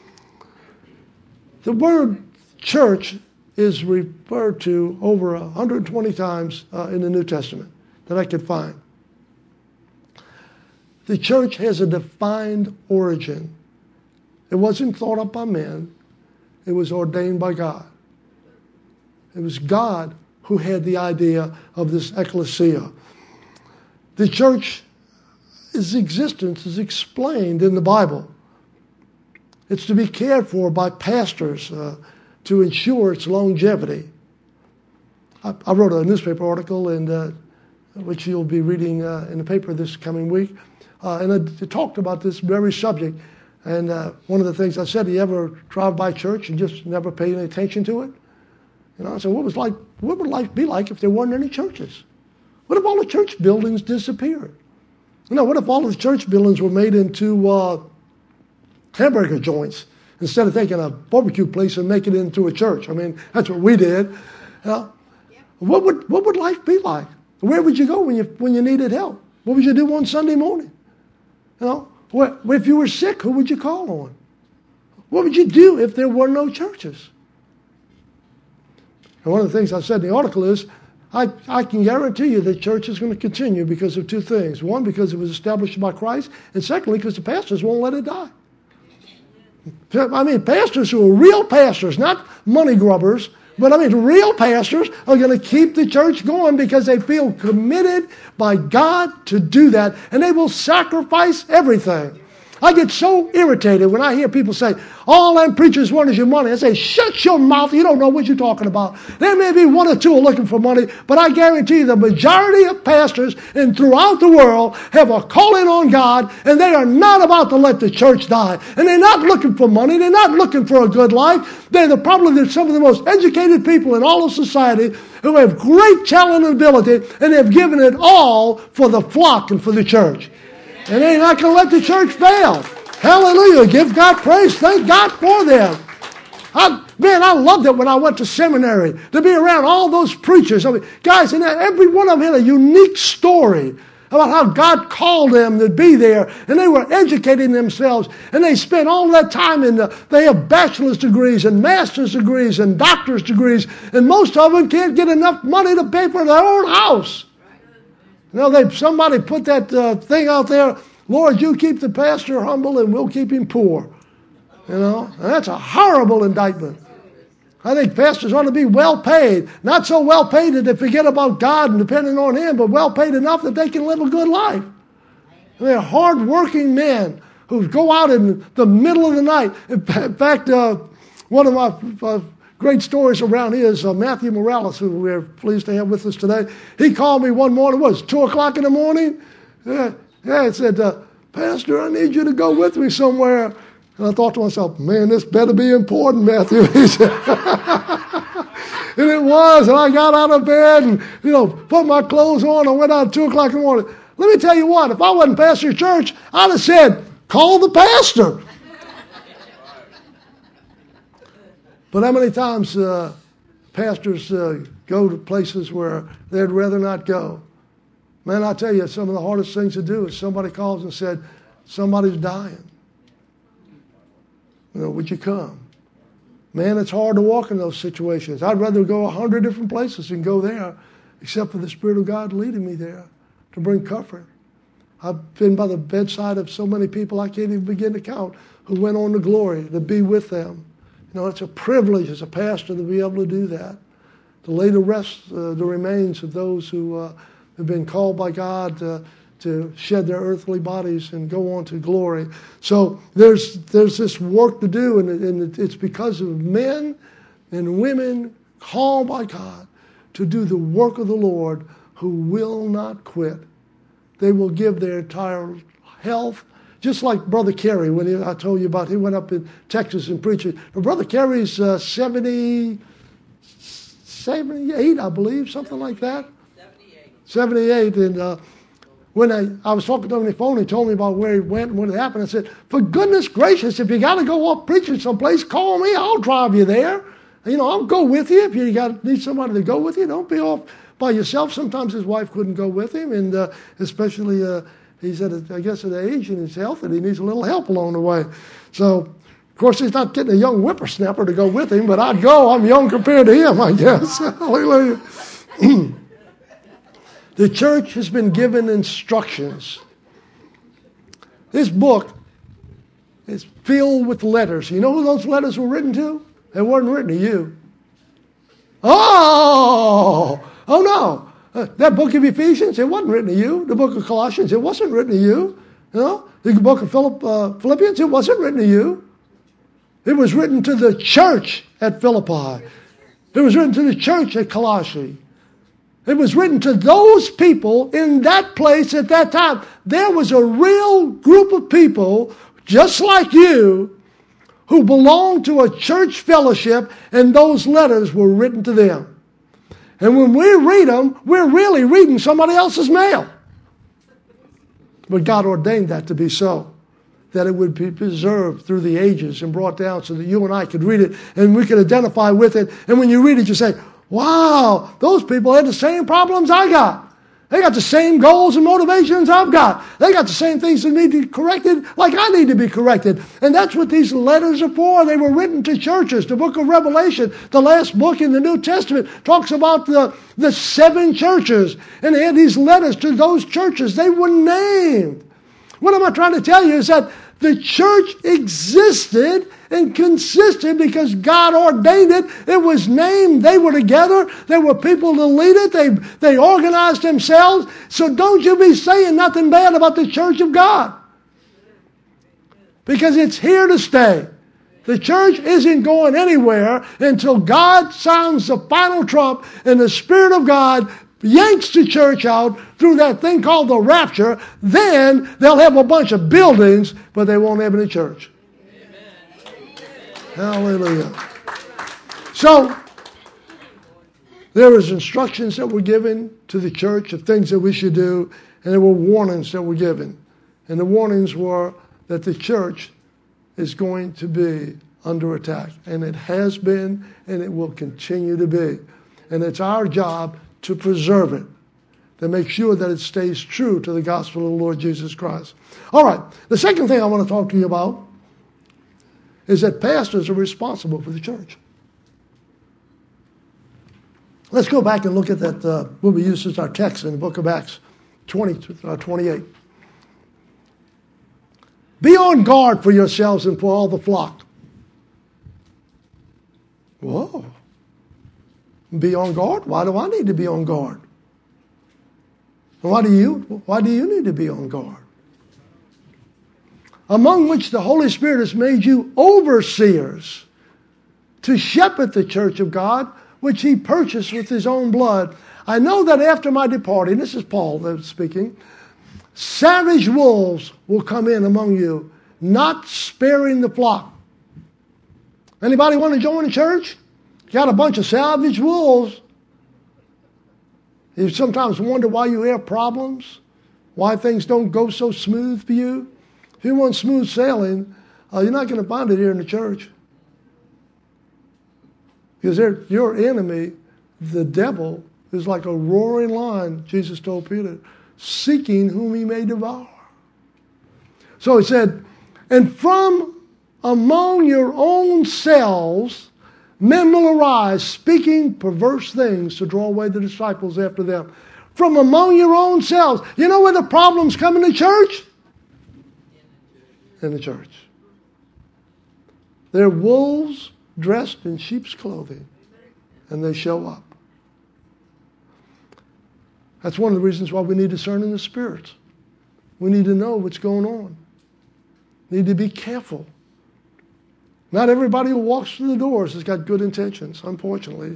[SPEAKER 2] The word church is referred to over one hundred twenty times uh, in the New Testament that I could find. The church has a defined origin. It wasn't thought up by men. It was ordained by God. It was God who had the idea of this ecclesia. The church's existence is explained in the Bible. It's to be cared for by pastors uh, to ensure its longevity. I, I wrote a newspaper article, and uh, which you'll be reading uh, in the paper this coming week, uh, and it, it talked about this very subject. And uh, one of the things I said, do you ever drive by church and just never pay any attention to it? You know, I said, what was like? What would life be like if there weren't any churches? What if all the church buildings disappeared? You know, what if all of the church buildings were made into uh, hamburger joints instead of taking a barbecue place and making it into a church? I mean, that's what we did. You know? What would what would life be like? Where would you go when you when you needed help? What would you do on Sunday morning? You know, what, if you were sick, who would you call on? What would you do if there were no churches? And one of the things I said in the article is, I, I can guarantee you that church is going to continue because of two things. One, because it was established by Christ, and secondly, because the pastors won't let it die. I mean, pastors who are real pastors, not money grubbers, but I mean, real pastors are going to keep the church going because they feel committed by God to do that, and they will sacrifice everything. I get so irritated when I hear people say, all them preachers want is your money. I say, shut your mouth. You don't know what you're talking about. There may be one or two are looking for money, but I guarantee you the majority of pastors and throughout the world have a calling on God, and they are not about to let the church die. And they're not looking for money. They're not looking for a good life. They're the, probably some of the most educated people in all of society who have great talent and ability, and have given it all for the flock and for the church. And they're not going to let the church fail. Hallelujah. Give God praise. Thank God for them. I, man, I loved it when I went to seminary, to be around all those preachers. I mean, guys, and every one of them had a unique story about how God called them to be there. And they were educating themselves. And they spent all that time in the, they have bachelor's degrees and master's degrees and doctor's degrees. And most of them can't get enough money to pay for their own house. You know, they, somebody put that uh, thing out there, Lord, you keep the pastor humble and we'll keep him poor. You know, and that's a horrible indictment. I think pastors ought to be well paid. Not so well paid that they forget about God and depending on Him, but well paid enough that they can live a good life. And they're hard-working men who go out in the middle of the night. In fact, uh, one of my uh, great stories around here is uh, Matthew Morales, who we're pleased to have with us today. He called me one morning, what was it, two o'clock in the morning? Yeah, yeah, it said, uh, Pastor, I need you to go with me somewhere. And I thought to myself, man, this better be important, Matthew. He said, and it was. And I got out of bed and, you know, put my clothes on. I went out at two o'clock in the morning. Let me tell you what, if I wasn't pastor of church, I'd have said, call the pastor. But how many times uh, pastors uh, go to places where they'd rather not go? Man, I tell you, some of the hardest things to do is somebody calls and said, somebody's dying. You know, would you come? Man, it's hard to walk in those situations. I'd rather go a hundred different places than go there, except for the Spirit of God leading me there to bring comfort. I've been by the bedside of so many people I can't even begin to count who went on to glory, to be with them. You know, it's a privilege as a pastor to be able to do that, to lay to rest uh, the remains of those who uh, have been called by God uh, to shed their earthly bodies and go on to glory. So there's there's this work to do, and, and it's because of men and women called by God to do the work of the Lord who will not quit. They will give their entire health, just like Brother Carey, when he, I told you about, he went up in Texas and preached. But Brother Carey's uh, seventy, seventy-eight, I believe, something like that. seventy-eight. seventy-eight, and uh, when I, I was talking to him on the phone, he told me about where he went and what had happened. I said, for goodness gracious, if you got to go up preaching someplace, call me. I'll drive you there. You know, I'll go with you if you got need somebody to go with you. Don't be off by yourself. Sometimes his wife couldn't go with him, and uh, especially uh, he's at, a, I guess, at an age in his health that he needs a little help along the way. So, of course, he's not getting a young whippersnapper to go with him, but I'd go. I'm young compared to him, I guess. Hallelujah. The church has been given instructions. This book is filled with letters. You know who those letters were written to? They weren't written to you. Oh, oh no. Uh, that book of Ephesians, it wasn't written to you. The book of Colossians, it wasn't written to you. You know, the book of Philipp, uh, Philippians, it wasn't written to you. It was written to the church at Philippi. It was written to the church at Colossae. It was written to those people in that place at that time. There was a real group of people, just like you, who belonged to a church fellowship, and those letters were written to them. And when we read them, we're really reading somebody else's mail. But God ordained that to be so, that it would be preserved through the ages and brought down so that you and I could read it and we could identify with it. And when you read it, you say, wow, those people had the same problems I got. They got the same goals and motivations I've got. They got the same things that need to be corrected like I need to be corrected. And that's what these letters are for. They were written to churches. The book of Revelation, the last book in the New Testament, talks about the, the seven churches. And they had these letters to those churches. They were named. What am I trying to tell you is that the church existed and consisted because God ordained it. It was named. They were together. There were people to lead it. They, they organized themselves. So don't you be saying nothing bad about the church of God. Because it's here to stay. The church isn't going anywhere until God sounds the final trump and the Spirit of God yanks the church out through that thing called the rapture. Then they'll have a bunch of buildings, but they won't have any church. Hallelujah. So, there was instructions that were given to the church of things that we should do, and there were warnings that were given. And the warnings were that the church is going to be under attack. And it has been, and it will continue to be. And it's our job to preserve it, to make sure that it stays true to the gospel of the Lord Jesus Christ. All right, the second thing I want to talk to you about is that pastors are responsible for the church. Let's go back and look at that, uh, what we use as our text in the book of Acts twenty, uh, twenty-eight. Be on guard for yourselves and for all the flock. Whoa. Be on guard? Why do I need to be on guard? Why do you, why do you need to be on guard? Among which the Holy Spirit has made you overseers to shepherd the church of God, which he purchased with his own blood. I know that after my departing, this is Paul speaking, savage wolves will come in among you, not sparing the flock. Anybody want to join a church? You got a bunch of savage wolves. You sometimes wonder why you have problems, why things don't go so smooth for you. If you want smooth sailing, uh, you're not going to find it here in the church. Because your enemy, the devil, is like a roaring lion, Jesus told Peter, seeking whom he may devour. So he said, and from among your own selves, men will arise, speaking perverse things to draw away the disciples after them. From among your own selves. You know where the problems come in the church? In the church. They're wolves dressed in sheep's clothing, and they show up. That's one of the reasons why we need discerning the spirits. We need to know what's going on. We need to be careful. Not everybody who walks through the doors has got good intentions, unfortunately.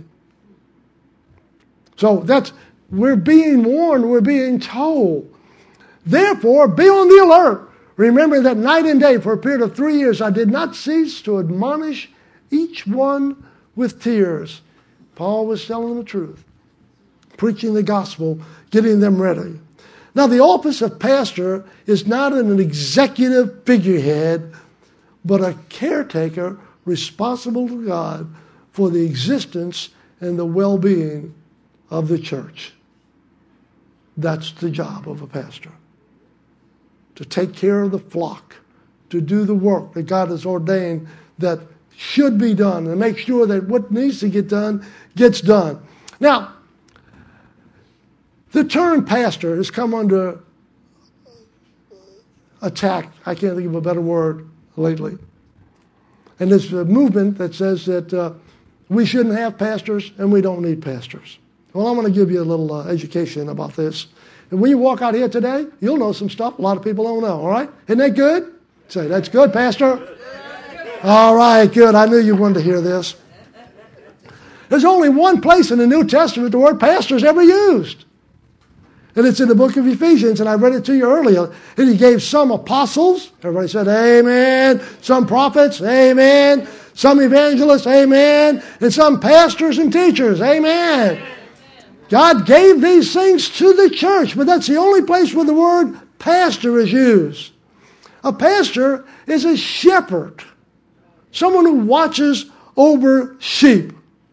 [SPEAKER 2] So that's, we're being warned, we're being told. Therefore, be on the alert. Remember that night and day for a period of three years I did not cease to admonish each one with tears. Paul was telling the truth, preaching the gospel, getting them ready. Now, the office of pastor is not an executive figurehead, but a caretaker responsible to God for the existence and the well-being of the church. That's the job of a pastor. To take care of the flock, to do the work that God has ordained that should be done, and make sure that what needs to get done gets done. Now, the term pastor has come under attack, I can't think of a better word, lately. And there's a movement that says that uh, we shouldn't have pastors and we don't need pastors. Well, I'm going to give you a little uh, education about this. And when you walk out here today, you'll know some stuff a lot of people don't know, all right? Isn't that good? Say, that's good, Pastor. All right, good. I knew you wanted to hear this. There's only one place in the New Testament the word pastor is ever used. And it's in the book of Ephesians, and I read it to you earlier. And he gave some apostles. Everybody said, amen. Some prophets, amen. Some evangelists, amen. And some pastors and teachers, amen. Amen. God gave these things to the church, but that's the only place where the word pastor is used. A pastor is a shepherd, someone who watches over sheep.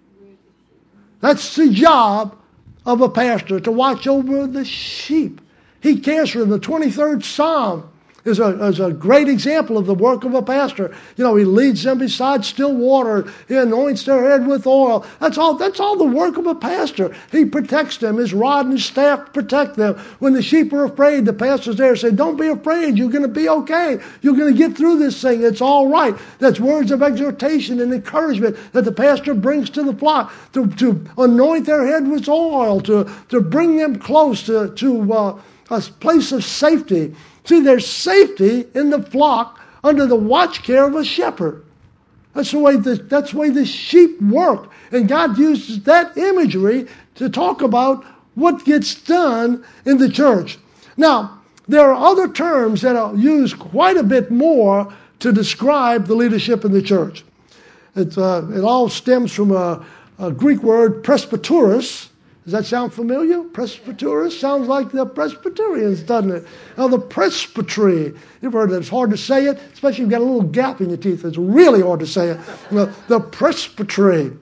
[SPEAKER 2] That's the job of a pastor, to watch over the sheep. He cares for them. The twenty-third Psalm is a, is a great example of the work of a pastor. You know, he leads them beside still water. He anoints their head with oil. That's all, that's all the work of a pastor. He protects them. His rod and his staff protect them. When the sheep are afraid, the pastor's there and say, don't be afraid. You're going to be okay. You're going to get through this thing. It's all right. That's words of exhortation and encouragement that the pastor brings to the flock, to, to anoint their head with oil, to, to bring them close to, to uh, a place of safety. See, there's safety in the flock under the watch care of a shepherd. That's the way the, that's the way the sheep work. And God uses that imagery to talk about what gets done in the church. Now, there are other terms that are used quite a bit more to describe the leadership in the church. It, uh, it all stems from a, a Greek word, presbyteros. Does that sound familiar? Presbyteros sounds like the Presbyterians, doesn't it? Now, the presbytery, you've heard that. It's hard to say it, especially if you've got a little gap in your teeth. It's really hard to say it. You know, the presbytery.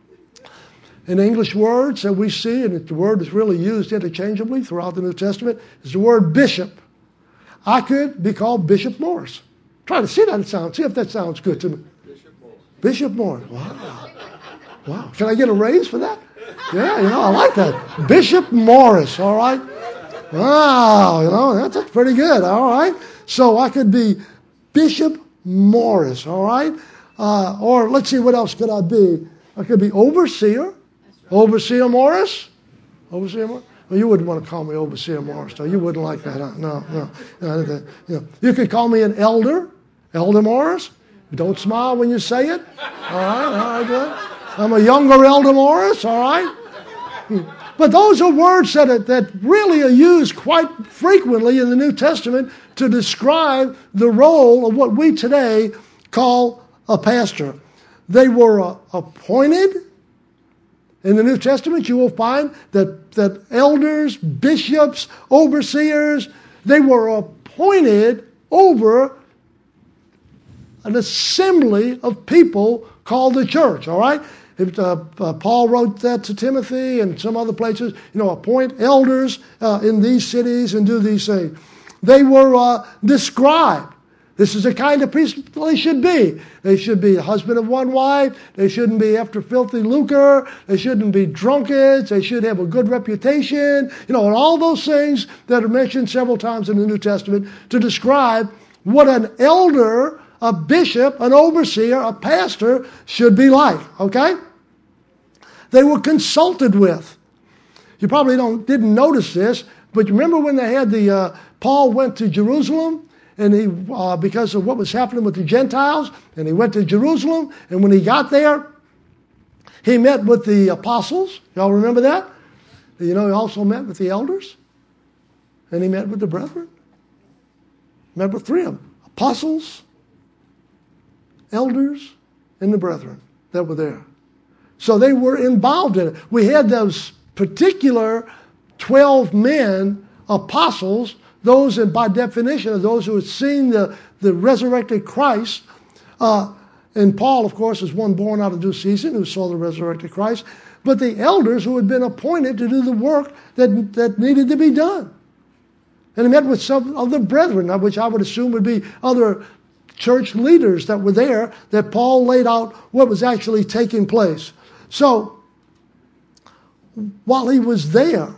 [SPEAKER 2] In English words that we see, and the word is really used interchangeably throughout the New Testament, is the word bishop. I could be called Bishop Morris. Try to see that sound. See if that sounds good to me. Bishop Morris. Bishop Morris. Wow. Wow. Can I get a raise for that? Yeah, you know, I like that. Bishop Morris, all right? Wow, you know, that's, that's pretty good, all right? So I could be Bishop Morris, all right? Uh, or let's see, what else could I be? I could be Overseer. Right. Overseer Morris? Overseer Morris? Well, you wouldn't want to call me Overseer Morris, though. You wouldn't like that, huh? No, no. no you know, you could call me an elder, Elder Morris. Don't smile when you say it. All right, all right, good. I'm a younger Elder Morris, all right? But those are words that, that really are used quite frequently in the New Testament to describe the role of what we today call a pastor. They were uh, appointed. In the New Testament, you will find that, that elders, bishops, overseers, they were appointed over an assembly of people called the church, all right? If, uh, uh, Paul wrote that to Timothy and some other places, you know, appoint elders uh, in these cities and do these things. They were uh, described. This is the kind of priest they should be. They should be a husband of one wife. They shouldn't be after filthy lucre. They shouldn't be drunkards. They should have a good reputation. You know, and all those things that are mentioned several times in the New Testament to describe what an elder, a bishop, an overseer, a pastor should be like. Okay? They were consulted with. You probably don't didn't notice this, but remember when they had the uh, Paul went to Jerusalem. And he, uh, because of what was happening with the Gentiles, and he went to Jerusalem. And when he got there, he met with the apostles. Y'all remember that? You know, he also met with the elders. And he met with the brethren. Met with three of them. Apostles, elders, and the brethren that were there. So they were involved in it. We had those particular twelve men, apostles, those, and by definition, of those who had seen the, the resurrected Christ. Uh, and Paul, of course, is one born out of due season who saw the resurrected Christ. But the elders who had been appointed to do the work that, that needed to be done. And he met with some of the brethren, which I would assume would be other church leaders that were there, that Paul laid out what was actually taking place. So, while he was there,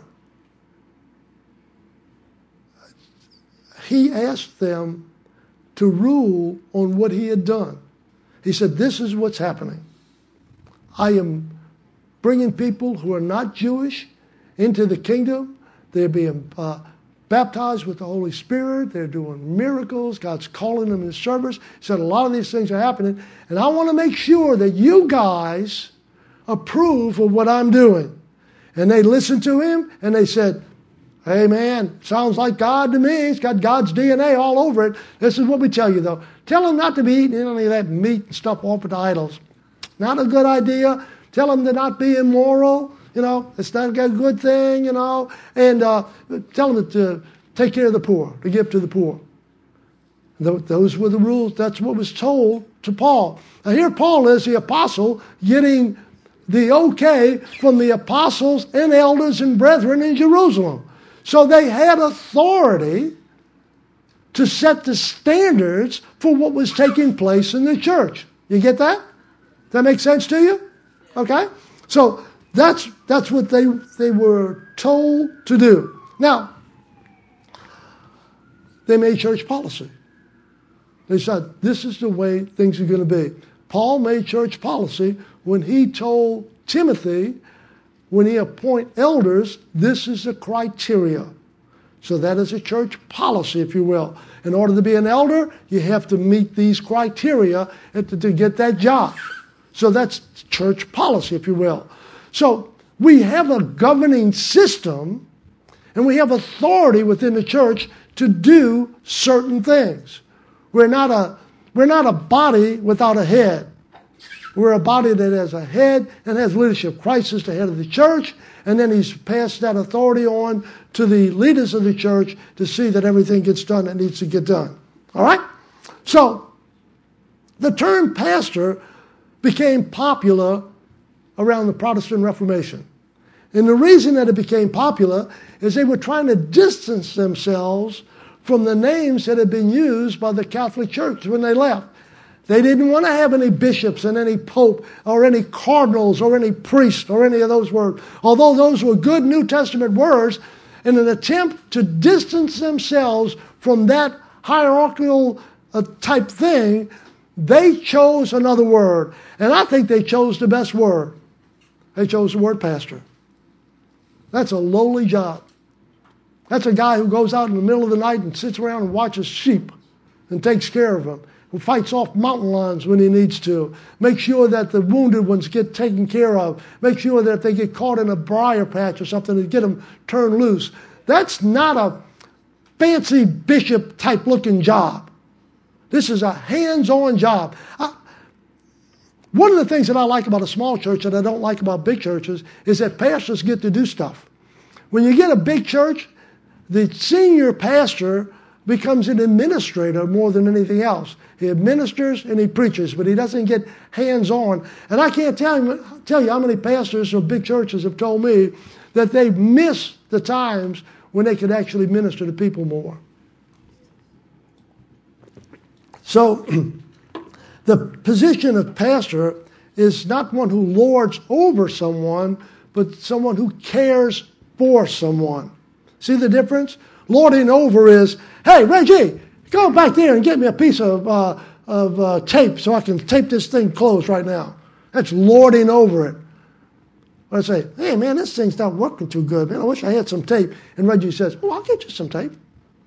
[SPEAKER 2] he asked them to rule on what he had done. He said, this is what's happening. I am bringing people who are not Jewish into the kingdom. They're being uh, baptized with the Holy Spirit. They're doing miracles. God's calling them as servants. He said, a lot of these things are happening. And I want to make sure that you guys approve of what I'm doing. And they listened to him and they said, hey, man, sounds like God to me. It's got God's D N A all over it. This is what we tell you, though. Tell them not to be eating any of that meat and stuff offered to idols. Not a good idea. Tell them to not be immoral. You know, it's not a good thing, you know. And uh, tell them to take care of the poor, to give to the poor. Those were the rules. That's what was told to Paul. Now here Paul is, the apostle, getting the okay from the apostles and elders and brethren in Jerusalem. So they had authority to set the standards for what was taking place in the church. You get that? Does that make sense to you? Okay? So that's that's what they, they were told to do. Now, they made church policy. They said, this is the way things are going to be. Paul made church policy when he told Timothy, when he appoint elders, this is the criteria. So that is a church policy, if you will. In order to be an elder, you have to meet these criteria to, to get that job. So that's church policy, if you will. So we have a governing system, and we have authority within the church to do certain things. We're not a, we're not a body without a head. We're a body that has a head and has leadership. Christ is the head of the church, and then he's passed that authority on to the leaders of the church to see that everything gets done that needs to get done. All right? So, the term pastor became popular around the Protestant Reformation. And the reason that it became popular is they were trying to distance themselves from the names that had been used by the Catholic Church when they left. They didn't want to have any bishops and any pope or any cardinals or any priest or any of those words. Although those were good New Testament words, in an attempt to distance themselves from that hierarchical uh, type thing, they chose another word. And I think they chose the best word. They chose the word pastor. That's a lowly job. That's a guy who goes out in the middle of the night and sits around and watches sheep and takes care of them. fights off mountain lions when he needs to. Make sure that the wounded ones get taken care of. Make sure that if they get caught in a briar patch or something, to get them turned loose. That's not a fancy bishop type looking job. This is a hands-on job. I, one of the things that I like about a small church that I don't like about big churches is that pastors get to do stuff. When you get a big church, the senior pastor becomes an administrator more than anything else. He administers and he preaches, but he doesn't get hands-on. And I can't tell you, tell you how many pastors of big churches have told me that they miss the times when they could actually minister to people more. So the position of pastor is not one who lords over someone, but someone who cares for someone. See the difference? Lording over is, hey, Reggie, go back there and get me a piece of, uh, of uh, tape so I can tape this thing closed right now. That's lording over it. I say, hey, man, this thing's not working too good. Man, I wish I had some tape. And Reggie says, oh, I'll get you some tape.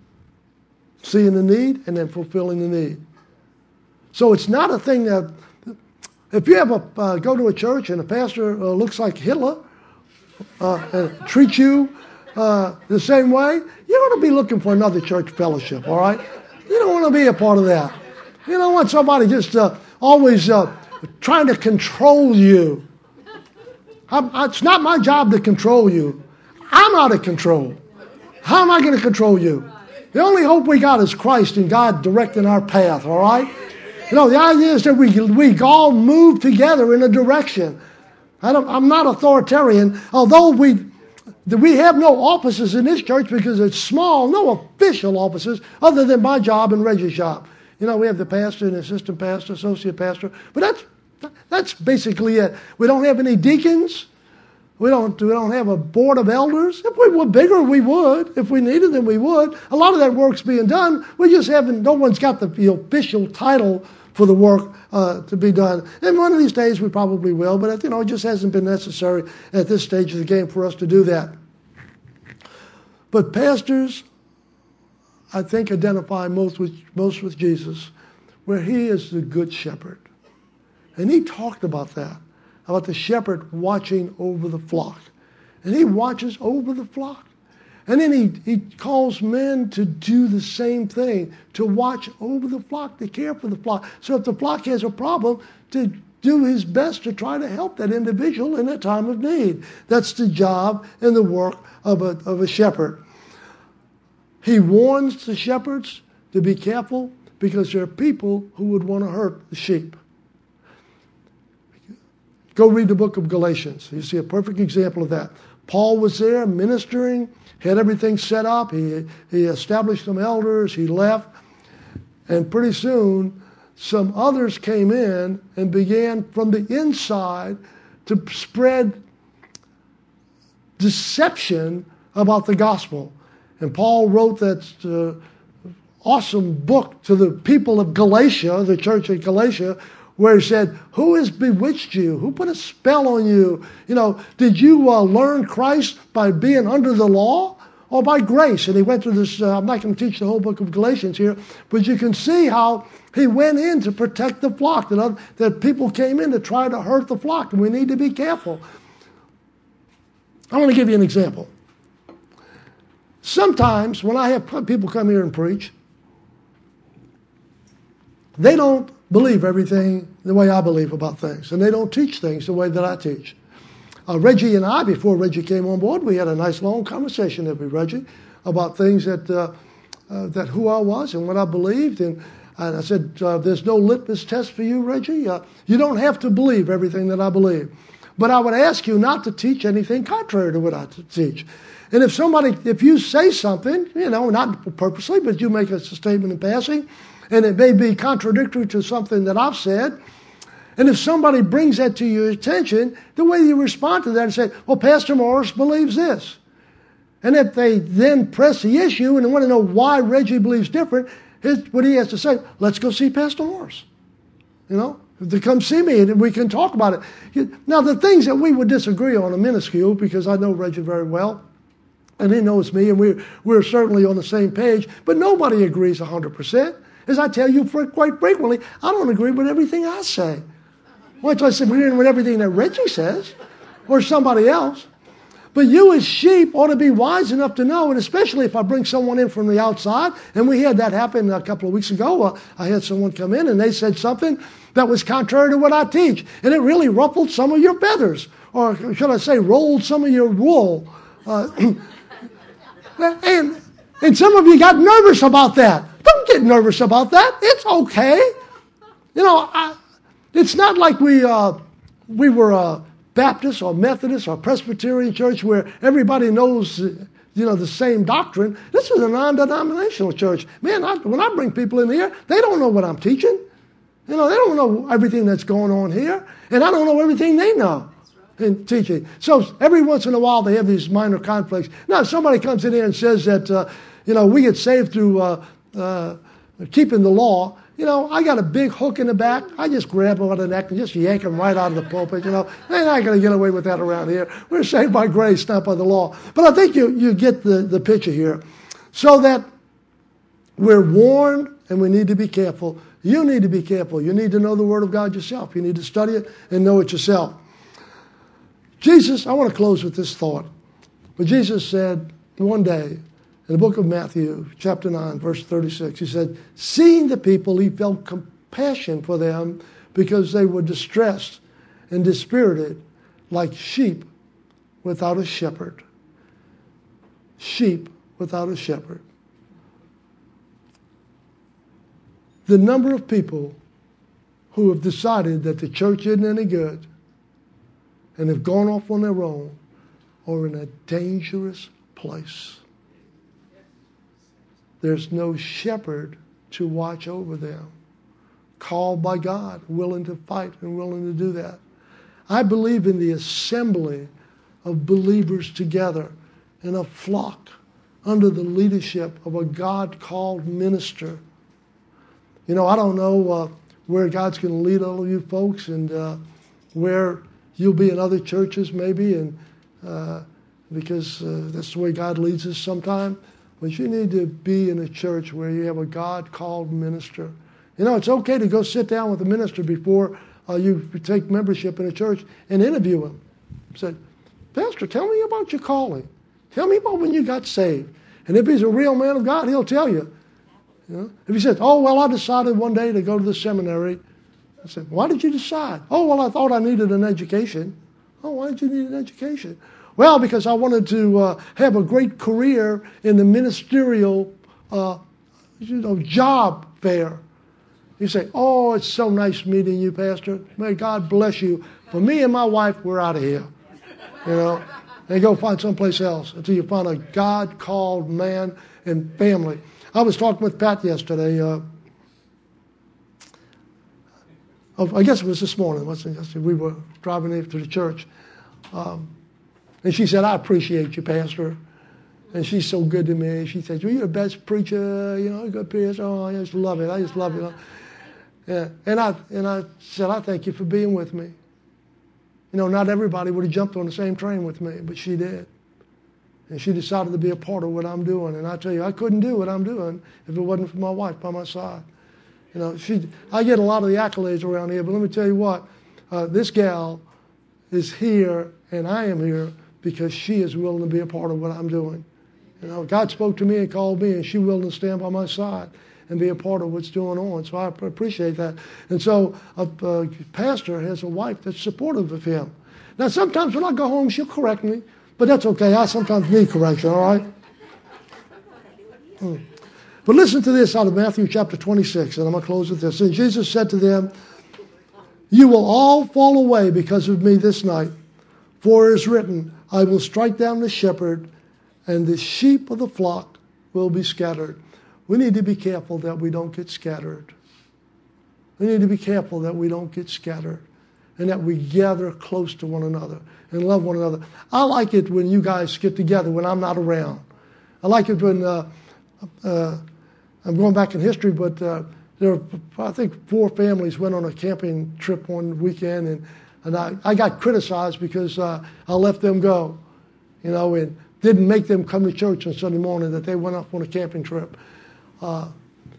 [SPEAKER 2] Seeing the need and then fulfilling the need. So it's not a thing that, if you ever uh, go to a church and a pastor uh, looks like Hitler uh, and treats you uh, the same way, you're going to be looking for another church fellowship, all right? You don't want to be a part of that. You don't want somebody just uh, always uh, trying to control you. I'm, it's not my job to control you. I'm out of control. How am I going to control you? The only hope we got is Christ and God directing our path, all right? You know, the idea is that we, we all move together in a direction. I don't, I'm not authoritarian, although we, we have no offices in this church because it's small, no official offices other than my job and Reggie's job. You know, we have the pastor and assistant pastor, associate pastor, but that's That's basically it. We don't have any deacons. We don't, we don't have a board of elders. If we were bigger, we would. If we needed them, we would. A lot of that work's being done. We just haven't, no one's got the, the official title for the work uh, to be done. And one of these days we probably will, but you know, it just hasn't been necessary at this stage of the game for us to do that. But pastors, I think, identify most with, most with Jesus, where he is the good shepherd. And he talked about that, about the shepherd watching over the flock. And he watches over the flock. And then he, he calls men to do the same thing, to watch over the flock, to care for the flock. So if the flock has a problem, to do his best to try to help that individual in a time of need. That's the job and the work of a, of a shepherd. He warns the shepherds to be careful because there are people who would want to hurt the sheep. Go read the book of Galatians. You see a perfect example of that. Paul was there ministering, had everything set up. He, he established some elders. He left. And pretty soon, some others came in and began from the inside to spread deception about the gospel. And Paul wrote that uh, awesome book to the people of Galatia, the church of Galatia, where he said, who has bewitched you? Who put a spell on you? You know, did you uh, learn Christ by being under the law or by grace? And he went through this, uh, I'm not going to teach the whole book of Galatians here, but you can see how he went in to protect the flock, that, other, that people came in to try to hurt the flock, and we need to be careful. I want to give you an example. Sometimes when I have people come here and preach, they don't believe everything the way I believe about things. And they don't teach things the way that I teach. Uh, Reggie and I, before Reggie came on board, we had a nice long conversation with Reggie about things that uh, uh, that who I was and what I believed. And, and I said, uh, there's no litmus test for you, Reggie. Uh, you don't have to believe everything that I believe. But I would ask you not to teach anything contrary to what I teach. And if somebody, if you say something, you know, not purposely, but you make a statement in passing, and it may be contradictory to something that I've said. And if somebody brings that to your attention, the way you respond to that is say, well, Pastor Morris believes this. And if they then press the issue and they want to know why Reggie believes different, here's what he has to say. Let's go see Pastor Morris. You know, to come see me and we can talk about it. Now, the things that we would disagree on are minuscule because I know Reggie very well. And he knows me and we're, we're certainly on the same page. But nobody agrees one hundred percent. as I tell you quite frequently, I don't agree with everything I say. Why don't I say agree with everything that Reggie says or somebody else? But you as sheep ought to be wise enough to know, and especially if I bring someone in from the outside, and we had that happen a couple of weeks ago. Uh, I had someone come in and they said something that was contrary to what I teach, and it really ruffled some of your feathers, or should I say rolled some of your wool. Uh, and, and some of you got nervous about that. Don't get nervous about that. It's okay. You know, I, it's not like we uh, we were... Uh, Baptist or Methodist or Presbyterian church where everybody knows, you know, the same doctrine. This is a non-denominational church. Man, I, when I bring people in here, they don't know what I'm teaching. You know, they don't know everything that's going on here. And I don't know everything they know in teaching. So every once in a while they have these minor conflicts. Now, if somebody comes in here and says that, uh, you know, we get saved through uh, uh, keeping the law, you know, I got a big hook in the back. I just grab him by the neck and just yank him right out of the pulpit. You know, they're not going to get away with that around here. We're saved by grace, not by the law. But I think you, you get the, the picture here. So that we're warned and we need to be careful. You need to be careful. You need to know the Word of God yourself. You need to study it and know it yourself. Jesus, I want to close with this thought. But Jesus said one day, in the book of Matthew, chapter nine, verse thirty-six, he said, seeing the people, he felt compassion for them because they were distressed and dispirited like sheep without a shepherd. Sheep without a shepherd. The number of people who have decided that the church isn't any good and have gone off on their own are in a dangerous place. There's no shepherd to watch over them. Called by God, willing to fight and willing to do that. I believe in the assembly of believers together in a flock under the leadership of a God-called minister. You know, I don't know uh, where God's going to lead all of you folks and uh, where you'll be in other churches maybe, and uh, because uh, that's the way God leads us sometimes. But you need to be in a church where you have a God-called minister. You know, it's okay to go sit down with a minister before uh, you take membership in a church and interview him. Say, Pastor, tell me about your calling. Tell me about when you got saved. And if he's a real man of God, he'll tell you. You know? If he says, oh, well, I decided one day to go to the seminary. I said, why did you decide? Oh, well, I thought I needed an education. Oh, why did you need an education? Well, because I wanted to uh, have a great career in the ministerial, uh, you know, job fair. You say, oh, it's so nice meeting you, Pastor. May God bless you. For me and my wife, we're out of here. You know, and go find someplace else until you find a God-called man and family. I was talking with Pat yesterday. Uh, oh, I guess it was this morning. Wasn't it? We were driving in to the church. Um, And she said, I appreciate you, Pastor. And she's so good to me. She said, well, you're the best preacher, you know, good preacher. Oh, I just love it. I just love it. Yeah. And I and I said, I thank you for being with me. You know, not everybody would have jumped on the same train with me, but she did. And she decided to be a part of what I'm doing. And I tell you, I couldn't do what I'm doing if it wasn't for my wife by my side. You know, she. I get a lot of the accolades around here, but let me tell you what, uh, this gal is here and I am here because she is willing to be a part of what I'm doing. You know, God spoke to me and called me, and she's willing to stand by my side and be a part of what's going on. So I appreciate that. And so a, a pastor has a wife that's supportive of him. Now, sometimes when I go home, she'll correct me, but that's okay. I sometimes need correction, all right? Mm. But listen to this out of Matthew chapter twenty-six, and I'm going to close with this. And Jesus said to them, you will all fall away because of me this night, for it is written, I will strike down the shepherd, and the sheep of the flock will be scattered. We need to be careful that we don't get scattered. We need to be careful that we don't get scattered and that we gather close to one another and love one another. I like it when you guys get together when I'm not around. I like it when, uh, uh, I'm going back in history, but uh, there were, I think, four families went on a camping trip one weekend, and, and I, I got criticized because uh, I let them go, you know, and didn't make them come to church on Sunday morning, that they went off on a camping trip. Uh,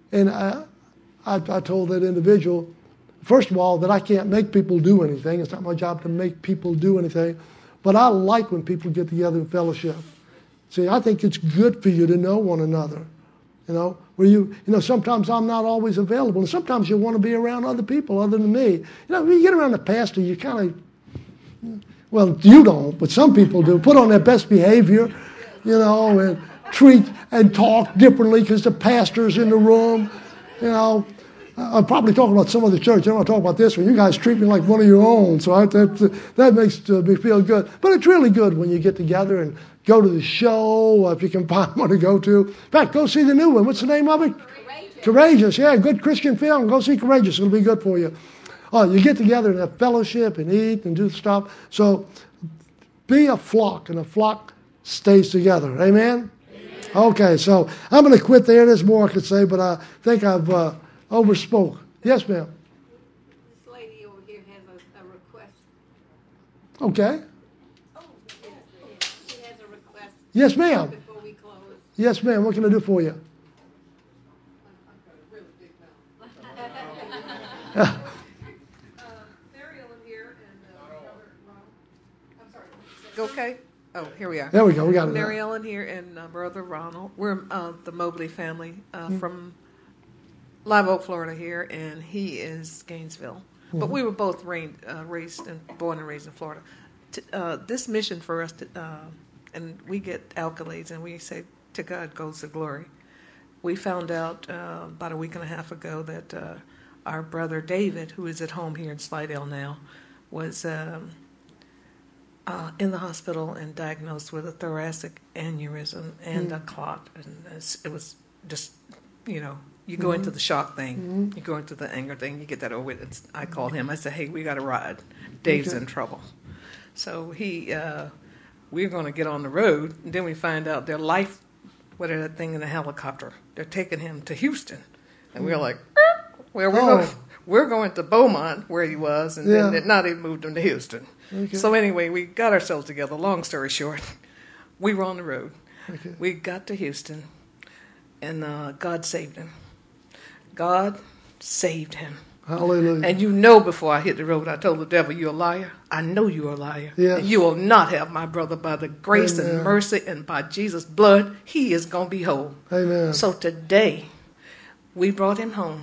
[SPEAKER 2] And I, I, I told that individual, first of all, that I can't make people do anything. It's not my job to make people do anything. But I like when people get together in fellowship. See, I think it's good for you to know one another. You know, where you, you know, sometimes I'm not always available. And sometimes you want to be around other people other than me. You know, when you get around the pastor, you kind of, well, you don't, but some people do. Put on their best behavior, you know, and treat and talk differently because the pastor's in the room. You know, I'm probably talking about some of the church. I don't want to talk about this one. You guys treat me like one of your own, so I, that, that makes me feel good. But it's really good when you get together and go to the show, if you can find one to go to. In fact, go see the new one. What's the name of it? Courageous. Courageous, yeah, good Christian film. Go see Courageous. It'll be good for you. Oh, you get together and have fellowship and eat and do stuff. So be a flock, and a flock stays together. Amen? Amen. Okay, so I'm going to quit there. There's more I could say, but I think I've uh, overspoke. Yes, ma'am.
[SPEAKER 5] This lady over here has a, a request.
[SPEAKER 2] Okay.
[SPEAKER 5] Oh, yes, she has a request.
[SPEAKER 2] Yes, ma'am.
[SPEAKER 5] Before we close.
[SPEAKER 2] Yes, ma'am. What can I do for you?
[SPEAKER 7] uh, Mary Ellen here and uh, Brother Ronald. I'm sorry. Okay. Oh, here we are.
[SPEAKER 2] There we go. We got it.
[SPEAKER 7] Mary
[SPEAKER 2] now.
[SPEAKER 7] Ellen here and uh, Brother Ronald. We're uh, the Mobley family uh, mm-hmm. from Live Oak, Florida here, and he is Gainesville. Mm-hmm. But we were both raised, uh, raised and born and raised in Florida. To, uh, this mission for us, to, uh, and we get accolades, and we say, to God goes the glory. We found out uh, about a week and a half ago that uh, our brother David, who is at home here in Slidell now, was um, uh, in the hospital and diagnosed with a thoracic aneurysm and mm. a clot. And it was just, you know, you go mm-hmm. into the shock thing, mm-hmm. you go into the anger thing, you get that over with. It's, I called him. I said, hey, we got to ride. Dave's okay. in trouble. So he, uh, we're going to get on the road. And then we find out their life, what is that thing in the helicopter? They're taking him to Houston. And we're like, well, we're, oh. going, we're going to Beaumont, where he was, and yeah. then now they've moved him to Houston. Okay. So anyway, we got ourselves together. Long story short, we were on the road. Okay. We got to Houston, and uh, God saved him. God saved him.
[SPEAKER 2] Hallelujah.
[SPEAKER 7] And you know, before I hit the road, I told the devil, you're a liar. I know you're a liar. Yes. And you will not have my brother. By the grace Amen. And mercy and by Jesus' blood, he is going to be whole.
[SPEAKER 2] Amen.
[SPEAKER 7] So today, we brought him home.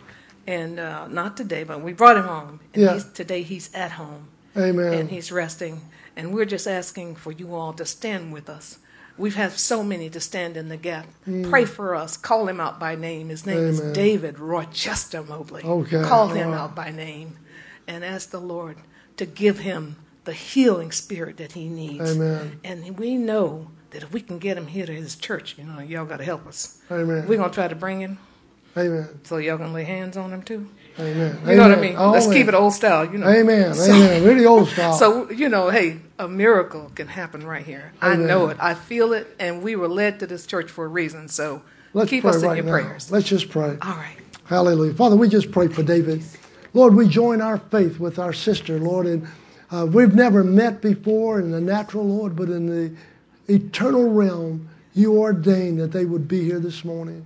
[SPEAKER 7] And uh, not today, but we brought him home. And
[SPEAKER 2] yeah.
[SPEAKER 7] he's, today he's at home.
[SPEAKER 2] Amen.
[SPEAKER 7] And he's resting. And we're just asking for you all to stand with us. We've had so many to stand in the gap. Mm. Pray for us. Call him out by name. His name Amen. Is David Rochester Mobley.
[SPEAKER 2] Okay.
[SPEAKER 7] Call him out by name. And ask the Lord to give him the healing spirit that he needs.
[SPEAKER 2] Amen.
[SPEAKER 7] And we know that if we can get him here to his church, you know, y'all got to help us.
[SPEAKER 2] Amen.
[SPEAKER 7] We're going to try to bring him.
[SPEAKER 2] Amen.
[SPEAKER 7] So y'all going to lay hands on him too?
[SPEAKER 2] Amen.
[SPEAKER 7] You know
[SPEAKER 2] Amen.
[SPEAKER 7] what I mean?
[SPEAKER 2] Oh,
[SPEAKER 7] Let's
[SPEAKER 2] man.
[SPEAKER 7] keep it old style, you know.
[SPEAKER 2] Amen.
[SPEAKER 7] So,
[SPEAKER 2] Amen. Really old style.
[SPEAKER 7] So, you know, hey, a miracle can happen right here. Amen. I know it. I feel it. And we were led to this church for a reason. So
[SPEAKER 2] Let's
[SPEAKER 7] keep
[SPEAKER 2] pray
[SPEAKER 7] us in
[SPEAKER 2] right
[SPEAKER 7] your
[SPEAKER 2] now.
[SPEAKER 7] prayers.
[SPEAKER 2] Let's just pray.
[SPEAKER 7] All right.
[SPEAKER 2] Hallelujah. Father, we just pray for David. Lord, we join our faith with our sister, Lord. And uh, we've never met before in the natural, Lord, but in the eternal realm, you ordained that they would be here this morning.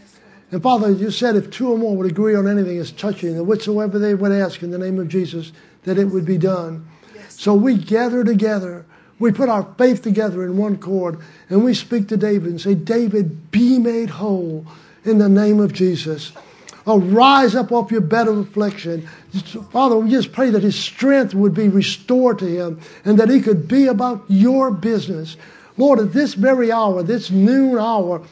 [SPEAKER 2] And Father, you said if two or more would agree on anything as touching, that whatsoever they would ask in the name of Jesus, that it would be done. Yes. So we gather together. We put our faith together in one chord, and we speak to David and say, David, be made whole in the name of Jesus. Oh, rise up off your bed of affliction. Father, we just pray that his strength would be restored to him and that he could be about your business. Lord, at this very hour, this noon hour,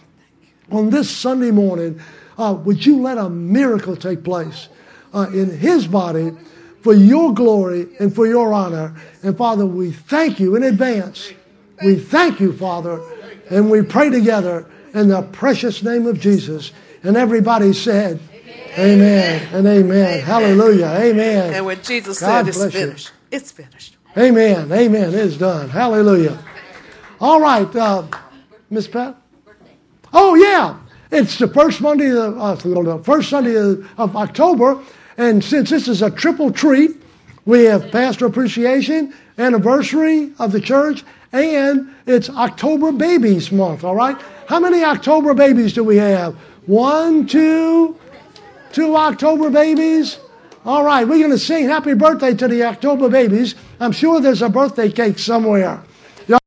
[SPEAKER 2] on this Sunday morning, uh, would you let a miracle take place uh, in his body for your glory and for your honor. And Father, we thank you in advance. We thank you, Father, and we pray together in the precious name of Jesus. And everybody said, Amen, amen and amen. Amen. Hallelujah. Amen.
[SPEAKER 7] And when Jesus
[SPEAKER 2] God
[SPEAKER 7] said it's finished,
[SPEAKER 2] you.
[SPEAKER 7] It's finished.
[SPEAKER 2] Amen. Amen. It's done. Hallelujah. All right, uh, Miss Pat. Oh, yeah. It's the first Monday, of, uh, the first Sunday of, of October. And since this is a triple treat, we have Pastor Appreciation, anniversary of the church, and it's October Babies Month, all right? How many October babies do we have? One, two, two October babies. All right, we're going to sing happy birthday to the October babies. I'm sure there's a birthday cake somewhere.